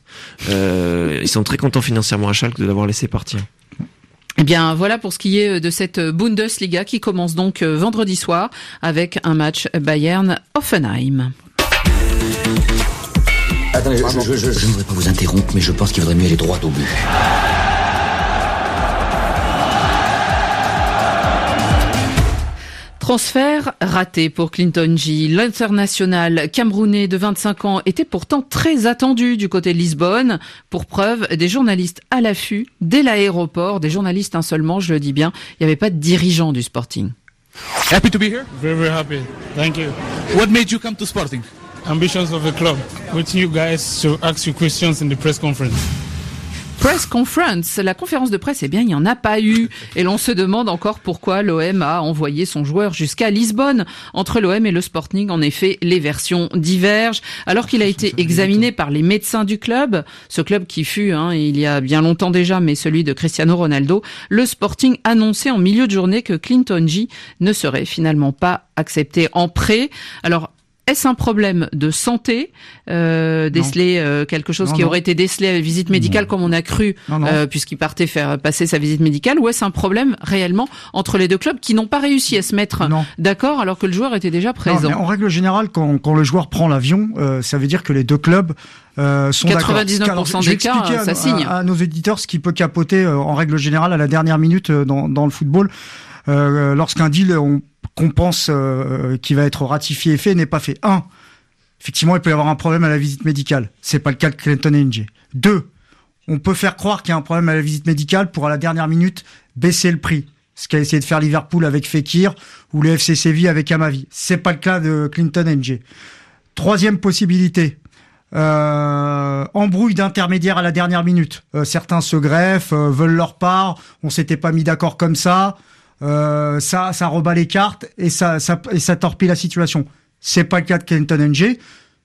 Euh, ils sont très contents financièrement à Schalke de l'avoir laissé partir. Eh bien, voilà pour ce qui est de cette Bundesliga qui commence donc vendredi soir avec un match Bayern-Offenheim. Attendez, je, je, je, je ne voudrais pas vous interrompre, mais je pense qu'il vaudrait mieux aller droit au but. Transfert raté pour Clinton Djie. L'international camerounais de vingt-cinq ans était pourtant très attendu du côté de Lisbonne. Pour preuve, des journalistes à l'affût dès l'aéroport, des journalistes hein, seulement, je le dis bien, il n'y avait pas de dirigeant du Sporting. Happy to be here? Very, very happy. Thank you. What made you come to Sporting? Ambitions of the club. With you guys to ask you questions in the press conference. Press conference, la conférence de presse, eh bien, il n'y en a pas eu. Et l'on se demande encore pourquoi l'O M a envoyé son joueur jusqu'à Lisbonne. Entre l'O M et le Sporting, en effet, les versions divergent. Alors qu'il a été examiné par les médecins du club, ce club qui fut, hein, il y a bien longtemps déjà, mais celui de Cristiano Ronaldo, le Sporting annonçait en milieu de journée que Clinton Djie ne serait finalement pas accepté en prêt. Alors, est-ce un problème de santé, euh, déceler euh, quelque chose non, qui non. aurait été décelé à la visite médicale non. comme on a cru, non, non. Euh, puisqu'il partait faire passer sa visite médicale, ou est-ce un problème réellement entre les deux clubs qui n'ont pas réussi à se mettre non. d'accord alors que le joueur était déjà présent? Non, mais en règle générale, quand, quand le joueur prend l'avion, euh, ça veut dire que les deux clubs euh, sont quatre-vingt-dix-neuf pour cent des cas, ça à, signe. À, à nos éditeurs ce qui peut capoter euh, en règle générale à la dernière minute euh, dans, dans le football. Euh, lorsqu'un deal on, qu'on pense euh, qui va être ratifié et fait n'est pas fait. Un, effectivement, il peut y avoir un problème à la visite médicale. C'est pas le cas de Clinton Djie. Deux, on peut faire croire qu'il y a un problème à la visite médicale pour à la dernière minute baisser le prix. Ce qu'a essayé de faire Liverpool avec Fekir ou le F C Séville avec Amavi. C'est pas le cas de Clinton Djie. Troisième possibilité. Euh, embrouille d'intermédiaires à la dernière minute. Euh, certains se greffent, euh, veulent leur part. On s'était pas mis d'accord comme ça. Euh, ça, ça rebat les cartes et ça, ça, et ça torpille la situation. C'est pas le cas de Clinton Djie.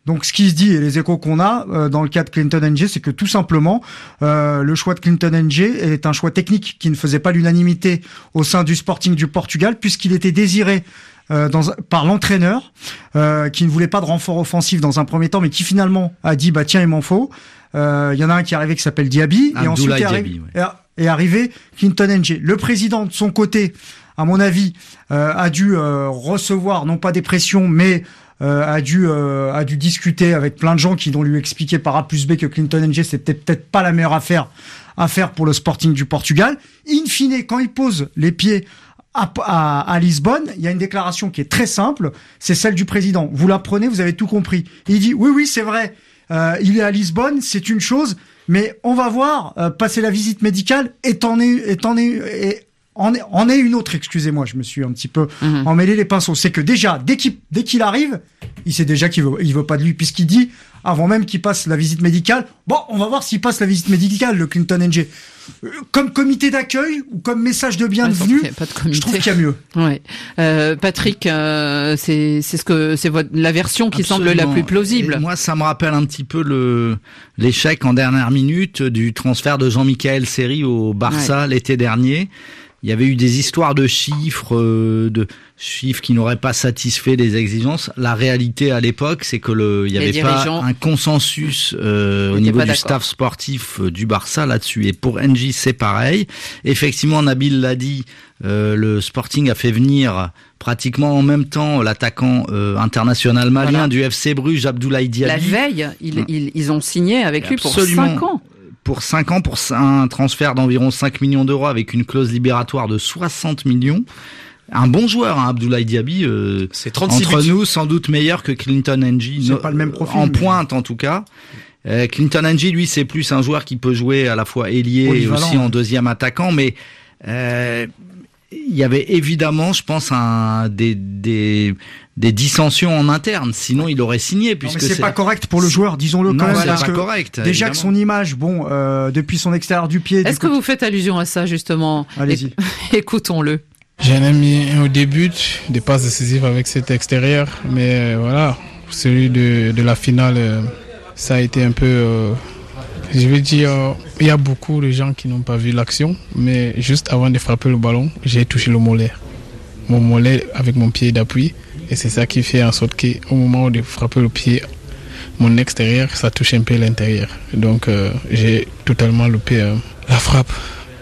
Donc ce qui se dit et les échos qu'on a euh, dans le cas de Clinton N J, c'est que tout simplement euh, le choix de Clinton N J est un choix technique qui ne faisait pas l'unanimité au sein du Sporting du Portugal, puisqu'il était désiré euh, dans, par l'entraîneur euh, qui ne voulait pas de renfort offensif dans un premier temps, mais qui finalement a dit bah tiens il m'en faut. Il euh, y en a un qui est arrivé qui s'appelle Diaby et ensuite est, arri- ouais. est arrivé Clinton N J. Le président de son côté, à mon avis, euh, a dû euh, recevoir non pas des pressions mais Euh, a dû euh, a dû discuter avec plein de gens qui ont lui expliqué par A plus B que Clinton N J c'était peut-être pas la meilleure affaire à faire pour le Sporting du Portugal. In fine, quand il pose les pieds à, à, à Lisbonne, il y a une déclaration qui est très simple, c'est celle du président. Vous la prenez, vous avez tout compris. Il dit oui oui c'est vrai, euh, il est à Lisbonne, c'est une chose, mais on va voir euh, passer la visite médicale et t'en est et t'en est et, En est, en est une autre, excusez-moi, je me suis un petit peu mmh. emmêlé les pinceaux. C'est que déjà, dès qu'il, dès qu'il arrive, il sait déjà qu'il veut, il veut pas de lui, puisqu'il dit, avant même qu'il passe la visite médicale, bon, on va voir s'il passe la visite médicale, le Clinton N J. Comme comité d'accueil ou comme message de bienvenue, ouais, pas de comité. Je trouve qu'il y a mieux. Ouais. Euh, Patrick, euh, c'est, c'est ce que, c'est votre, la version qui Absolument. semble la plus plausible. Et moi, ça me rappelle un petit peu le, l'échec en dernière minute du transfert de Jean-Michel Seri au Barça ouais. l'été dernier. Il y avait eu des histoires de chiffres, euh, de chiffres qui n'auraient pas satisfait les exigences. La réalité à l'époque, c'est que le, il y avait pas un consensus euh, au niveau du staff sportif euh, du Barça là-dessus. Et pour N J, c'est pareil. Effectivement, Nabil l'a dit, euh, le Sporting a fait venir pratiquement en même temps l'attaquant euh, international malien voilà. du F C Bruges, Abdoulaye Diaby. La veille, ils, ils, ils ont signé avec lui Absolument. pour cinq ans. Pour cinq ans, pour un transfert d'environ cinq millions d'euros avec une clause libératoire de soixante millions. Un bon joueur, hein, Abdoulaye Diaby. Euh, c'est trente-six entre buts. nous, sans doute meilleur que Clinton N J. C'est no, pas le même profil. En mais... pointe, en tout cas. Euh, Clinton N J, lui, c'est plus un joueur qui peut jouer à la fois ailier et aussi en deuxième attaquant. Mais euh, il y avait évidemment, je pense, un, des... des des dissensions en interne, sinon il aurait signé puisque non, mais c'est, c'est pas correct pour le joueur, disons-le non, quand même. C'est parce pas que correct. Déjà évidemment. que son image, bon, euh, depuis son extérieur du pied. Est-ce que côté... vous faites allusion à ça justement ? Allez-y. Écoutons-le. J'ai un ami au début, des passes décisives avec cet extérieur, mais euh, voilà, celui de, de la finale, euh, ça a été un peu. Euh, je veux dire, euh, il y a beaucoup de gens qui n'ont pas vu l'action, mais juste avant de frapper le ballon, j'ai touché le mollet, mon mollet avec mon pied d'appui. Et c'est ça qui fait en sorte qu'au moment de frapper le pied, mon extérieur, ça touche un peu l'intérieur. Donc euh, j'ai totalement loupé euh, la frappe.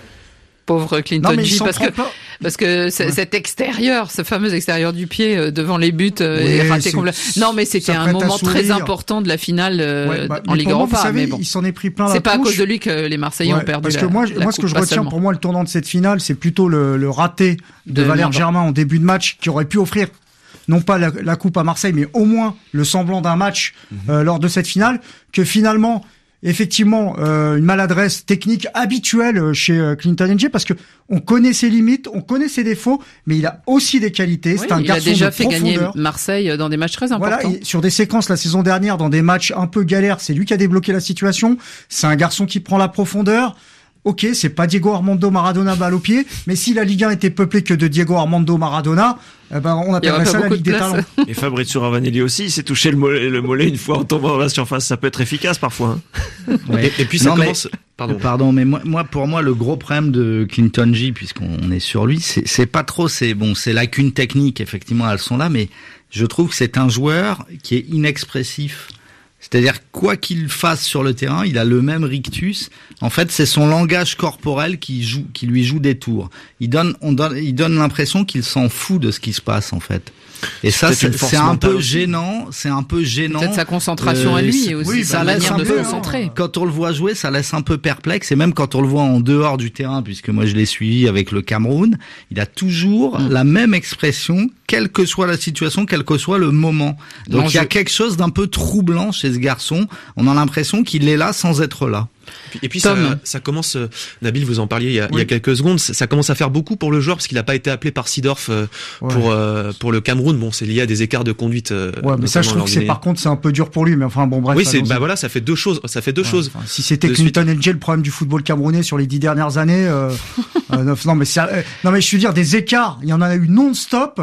Pauvre Clinton N J, parce que, parce que ouais. cet extérieur, ce fameux extérieur du pied euh, devant les buts euh, oui, est raté complètement. Non, mais c'était un moment très important de la finale euh, ouais, bah, en Ligue Europa. Savez, mais bon, il s'en est pris plein la c'est pas couche. À cause de lui que les Marseillais ouais, ont perdu. Parce la, que moi, la moi ce que je retiens seulement. pour moi le tournant de cette finale, c'est plutôt le, le raté de, de Valère Germain en début de match, qui aurait pu offrir non pas la, la coupe à Marseille, mais au moins le semblant d'un match mmh. euh, lors de cette finale, que finalement, effectivement, euh, une maladresse technique habituelle chez euh, Clinton N J, parce que on connaît ses limites, on connaît ses défauts, mais il a aussi des qualités. Oui, c'est un il garçon a déjà de fait profondeur. Gagner Marseille dans des matchs très importants. Voilà, sur des séquences la saison dernière, dans des matchs un peu galères, c'est lui qui a débloqué la situation. C'est un garçon qui prend la profondeur. Ok, c'est pas Diego Armando Maradona balle au pied, mais si la Ligue un était peuplée que de Diego Armando Maradona, eh ben on appellerait ça la Ligue de des Talents. Et Fabrizio Ravanelli aussi, il s'est touché le mollet, le mollet une fois en tombant dans la surface. Ça peut être efficace parfois. Hein. Ouais. Et, et puis ça non, commence. Mais, pardon. Pardon, mais moi, moi, pour moi, le gros problème de Clinton J, puisqu'on est sur lui, c'est, c'est pas trop, c'est bon, ces lacunes techniques, effectivement, elles sont là, mais je trouve que c'est un joueur qui est inexpressif. C'est-à-dire, quoi qu'il fasse sur le terrain, il a le même rictus. En fait, c'est son langage corporel qui joue, qui lui joue des tours. Il donne, on donne, il donne l'impression qu'il s'en fout de ce qui se passe, en fait. Et ça, c'est, c'est un peu aussi. gênant, c'est un peu gênant. Peut-être sa concentration euh, à lui aussi, oui, sa manière de se concentrer. Quand on le voit jouer, ça laisse un peu perplexe. Et même quand on le voit en dehors du terrain, puisque moi je l'ai suivi avec le Cameroun, il a toujours mmh. la même expression, quelle que soit la situation, quel que soit le moment. Donc non, il y a je... quelque chose d'un peu troublant chez ce garçon. On a l'impression qu'il est là sans être là. Et puis ça, ça commence, euh, Nabil, vous en parliez il y a, oui. il y a quelques secondes, ça, ça commence à faire beaucoup pour le joueur parce qu'il n'a pas été appelé par Seedorf euh, ouais. pour euh, pour le Cameroun. Bon, c'est lié à des écarts de conduite. Euh, ouais, mais ça, je trouve que c'est par contre c'est un peu dur pour lui. Mais enfin, bon, bref. Oui, c'est bah voilà, ça fait deux choses. Ça fait deux ouais, choses. Enfin, si c'était Clinton N J, le problème du football camerounais sur les dix dernières années, euh, euh, non mais ça, euh, non mais je veux dire des écarts. Il y en a eu non-stop.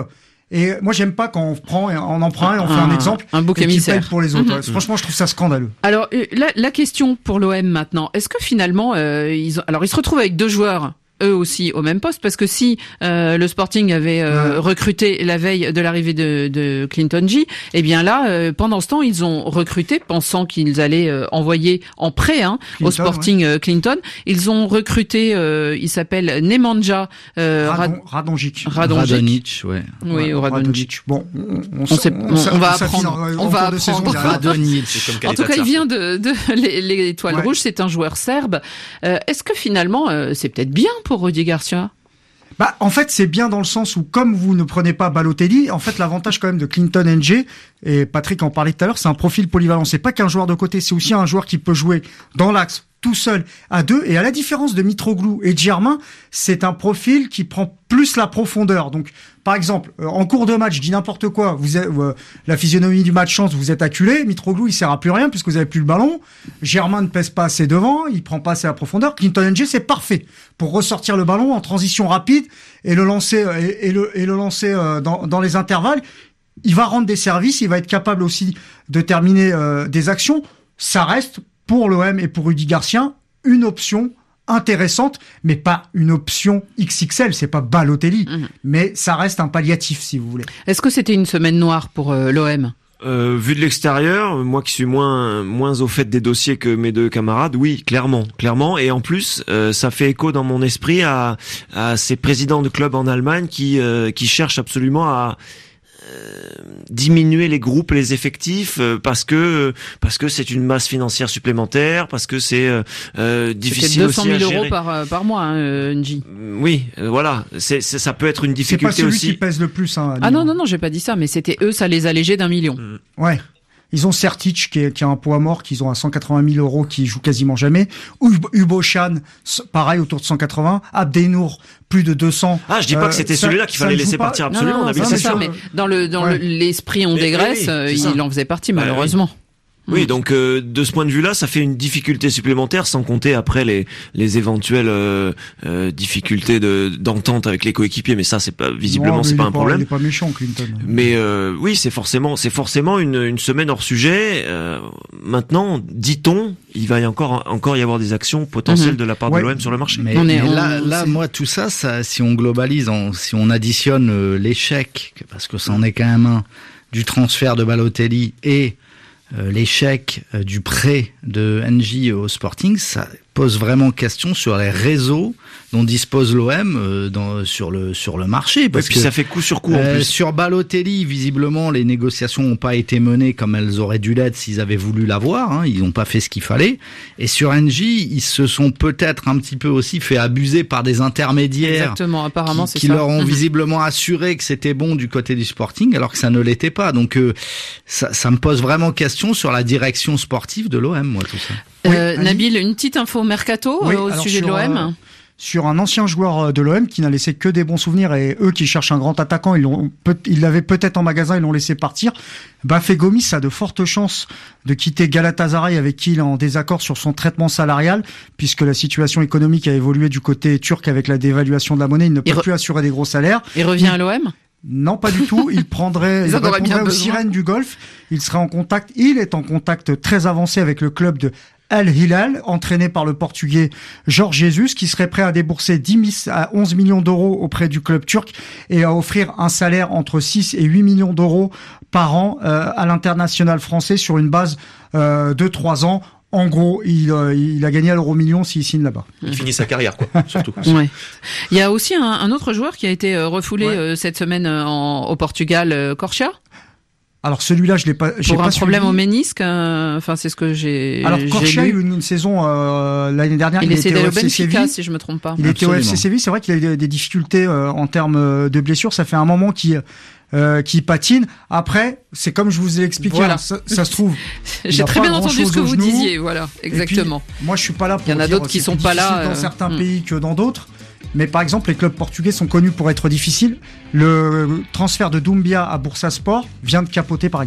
Et moi, j'aime pas quand on prend, on en prend un, et on fait un, un exemple, un bouc et qui émissaire paye pour les autres. Mm-hmm. Franchement, je trouve ça scandaleux. Alors, la, la question pour l'O M maintenant, est-ce que finalement, euh, ils ont, alors ils se retrouvent avec deux joueurs eux aussi au même poste, parce que si euh, le Sporting avait euh, ouais. recruté la veille de l'arrivée de, de Clinton G, eh bien là, euh, pendant ce temps, ils ont recruté, pensant qu'ils allaient euh, envoyer en prêt hein, Clinton, au Sporting ouais. euh, Clinton. Ils ont recruté, euh, il s'appelle Nemanja euh, Radon, Radonjic. Radonjic. Radonjic, ouais. Oui, ouais, Radonjic. Bon, on, on, on, sait, on, on, on va apprendre. On va apprendre. Radonjic. En tout cas, il vient de, de l'Étoile ouais. Rouge. C'est un joueur serbe. Euh, est-ce que finalement, euh, c'est peut-être bien pour Rudy Garcia? Bah, en fait, c'est bien dans le sens où, comme vous ne prenez pas Balotelli, en fait, l'avantage quand même de Clinton N G, et Patrick en parlait tout à l'heure, c'est un profil polyvalent. C'est pas qu'un joueur de côté, c'est aussi un joueur qui peut jouer dans l'axe, tout seul, à deux. Et à la différence de Mitroglou et Germain, c'est un profil qui prend plus la profondeur. Donc, par exemple, euh, en cours de match, je dis n'importe quoi, vous êtes, euh, la physionomie du match chance, vous êtes acculé. Mitroglou, il sert à plus rien puisque vous avez plus le ballon. Germain ne pèse pas assez devant, il prend pas assez la profondeur. Clinton N G, c'est parfait pour ressortir le ballon en transition rapide et le lancer, et, et le, et le lancer euh, dans, dans les intervalles. Il va rendre des services, il va être capable aussi de terminer euh, des actions. Ça reste, pour l'O M et pour Rudy Garcia, une option intéressante, mais pas une option X X L, c'est pas Balotelli, mmh. mais ça reste un palliatif, si vous voulez. Est-ce que c'était une semaine noire pour euh, l'O M ? Euh, vu de l'extérieur, moi qui suis moins moins au fait des dossiers que mes deux camarades, oui, clairement, clairement. Et en plus, euh, ça fait écho dans mon esprit à, à ces présidents de clubs en Allemagne qui euh, qui cherchent absolument à Euh, diminuer les groupes et les effectifs euh, parce que parce que c'est une masse financière supplémentaire, parce que c'est euh, difficile deux cent mille aussi à gérer. euros par par mois, hein, euh, Nji. Oui, euh, voilà, c'est, c'est ça peut être une difficulté aussi. C'est pas celui aussi. qui pèse le plus. Hein, ah non non non, j'ai pas dit ça, mais c'était eux, ça les allégeait d'un million. Mmh. Ouais. Ils ont Sertic qui, est, qui a un poids mort, qu'ils ont à cent quatre-vingt mille euros, qui joue quasiment jamais. Ubochan, pareil, autour de cent quatre-vingts. Abdenour, plus de deux cents. Ah, je dis pas euh, que c'était ça, celui-là qu'il fallait laisser pas. partir absolument. Non, non, non, c'est ça, mais dans le dans ouais. le, l'esprit on dégraisse, oui, oui, il en faisait partie malheureusement. Oui. Oui, donc euh, de ce point de vue-là, ça fait une difficulté supplémentaire, sans compter après les les éventuelles euh, euh, difficultés de d'entente avec les coéquipiers. Mais ça, c'est pas visiblement, non, c'est pas un pas, problème. Il est pas méchant, Clinton. Mais euh, oui, c'est forcément c'est forcément une une semaine hors sujet. Euh, maintenant, dit-on, il va y encore encore y avoir des actions potentielles mm-hmm. de la part ouais. de l'O M sur le marché. Mais, on mais est, on, là, là, c'est... moi, tout ça, ça, si on globalise, on, si on additionne euh, l'échec, parce que ça en est quand même un, du transfert de Balotelli et Euh, l'échec euh, du prêt de N J au Sporting, ça pose vraiment question sur les réseaux dont dispose l'O M euh, dans, sur le sur le marché. Parce et puis que ça fait coup sur coup en euh, plus. Sur Balotelli, visiblement, les négociations n'ont pas été menées comme elles auraient dû l'être s'ils avaient voulu l'avoir. Hein, ils n'ont pas fait ce qu'il fallait. Et sur N J, ils se sont peut-être un petit peu aussi fait abuser par des intermédiaires. Exactement, apparemment qui, c'est qui ça. leur ont visiblement assuré que c'était bon du côté du Sporting, alors que ça ne l'était pas. Donc euh, ça, ça me pose vraiment question sur la direction sportive de l'O M, moi, tout ça. Euh, oui, Nabil, une petite info mercato oui, euh, au sujet sur, de l'O M euh, sur un ancien joueur de l'O M qui n'a laissé que des bons souvenirs, et eux qui cherchent un grand attaquant, ils l'ont, peut, ils l'avaient peut-être en magasin, ils l'ont laissé partir. Bafé Gomis a de fortes chances de quitter Galatasaray, avec qui il est en désaccord sur son traitement salarial, puisque la situation économique a évolué du côté turc avec la dévaluation de la monnaie. Il ne peut il plus re... assurer des gros salaires. Il revient il... à l'O M ? Non, pas du tout. Il prendrait, il répondrait aux sirènes du Golfe. Il serait en contact, il est en contact très avancé avec le club de Al Hilal, entraîné par le Portugais Jorge Jesus, qui serait prêt à débourser dix à onze millions d'euros auprès du club turc et à offrir un salaire entre six et huit millions d'euros par an euh, à l'international français sur une base euh, de trois ans. En gros, il, euh, il a gagné à l'euro million s'il signe là-bas. Il finit sa carrière, quoi, surtout. Ouais. Il y a aussi un, un autre joueur qui a été refoulé ouais. euh, cette semaine en, au Portugal, euh, Corchia. Alors celui-là, je l'ai pas. J'ai Pour pas un problème suivi. au ménisque, enfin euh, c'est ce que j'ai. Alors Corchia a eu eu une, une saison euh, l'année dernière. Il, il était au au Benfica, si je me trompe pas. Il Absolument. était au F C Séville. C'est vrai qu'il a eu des, des difficultés euh, en termes de blessures. Ça fait un moment qu'il euh, qui patine. Après, c'est comme je vous ai expliqué, voilà. alors, ça, ça se trouve. J'ai très bien entendu ce que vous disiez, voilà, exactement. Puis, moi, je suis pas là pour. Il y en a dire, d'autres qui sont pas là dans euh, certains hmm. pays que dans d'autres. Mais par exemple, les clubs portugais sont connus pour être difficiles. Le transfert de Doumbia à Bursaspor vient de capoter, par exemple.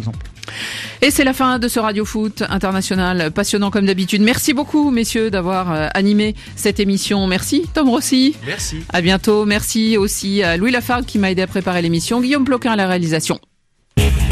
Et c'est la fin de ce Radio Foot International, passionnant comme d'habitude. Merci beaucoup, messieurs, d'avoir euh, animé cette émission. Merci, Tom Rossi. Merci. À bientôt. Merci aussi à Louis Lafargue qui m'a aidé à préparer l'émission. Guillaume Ploquin à la réalisation.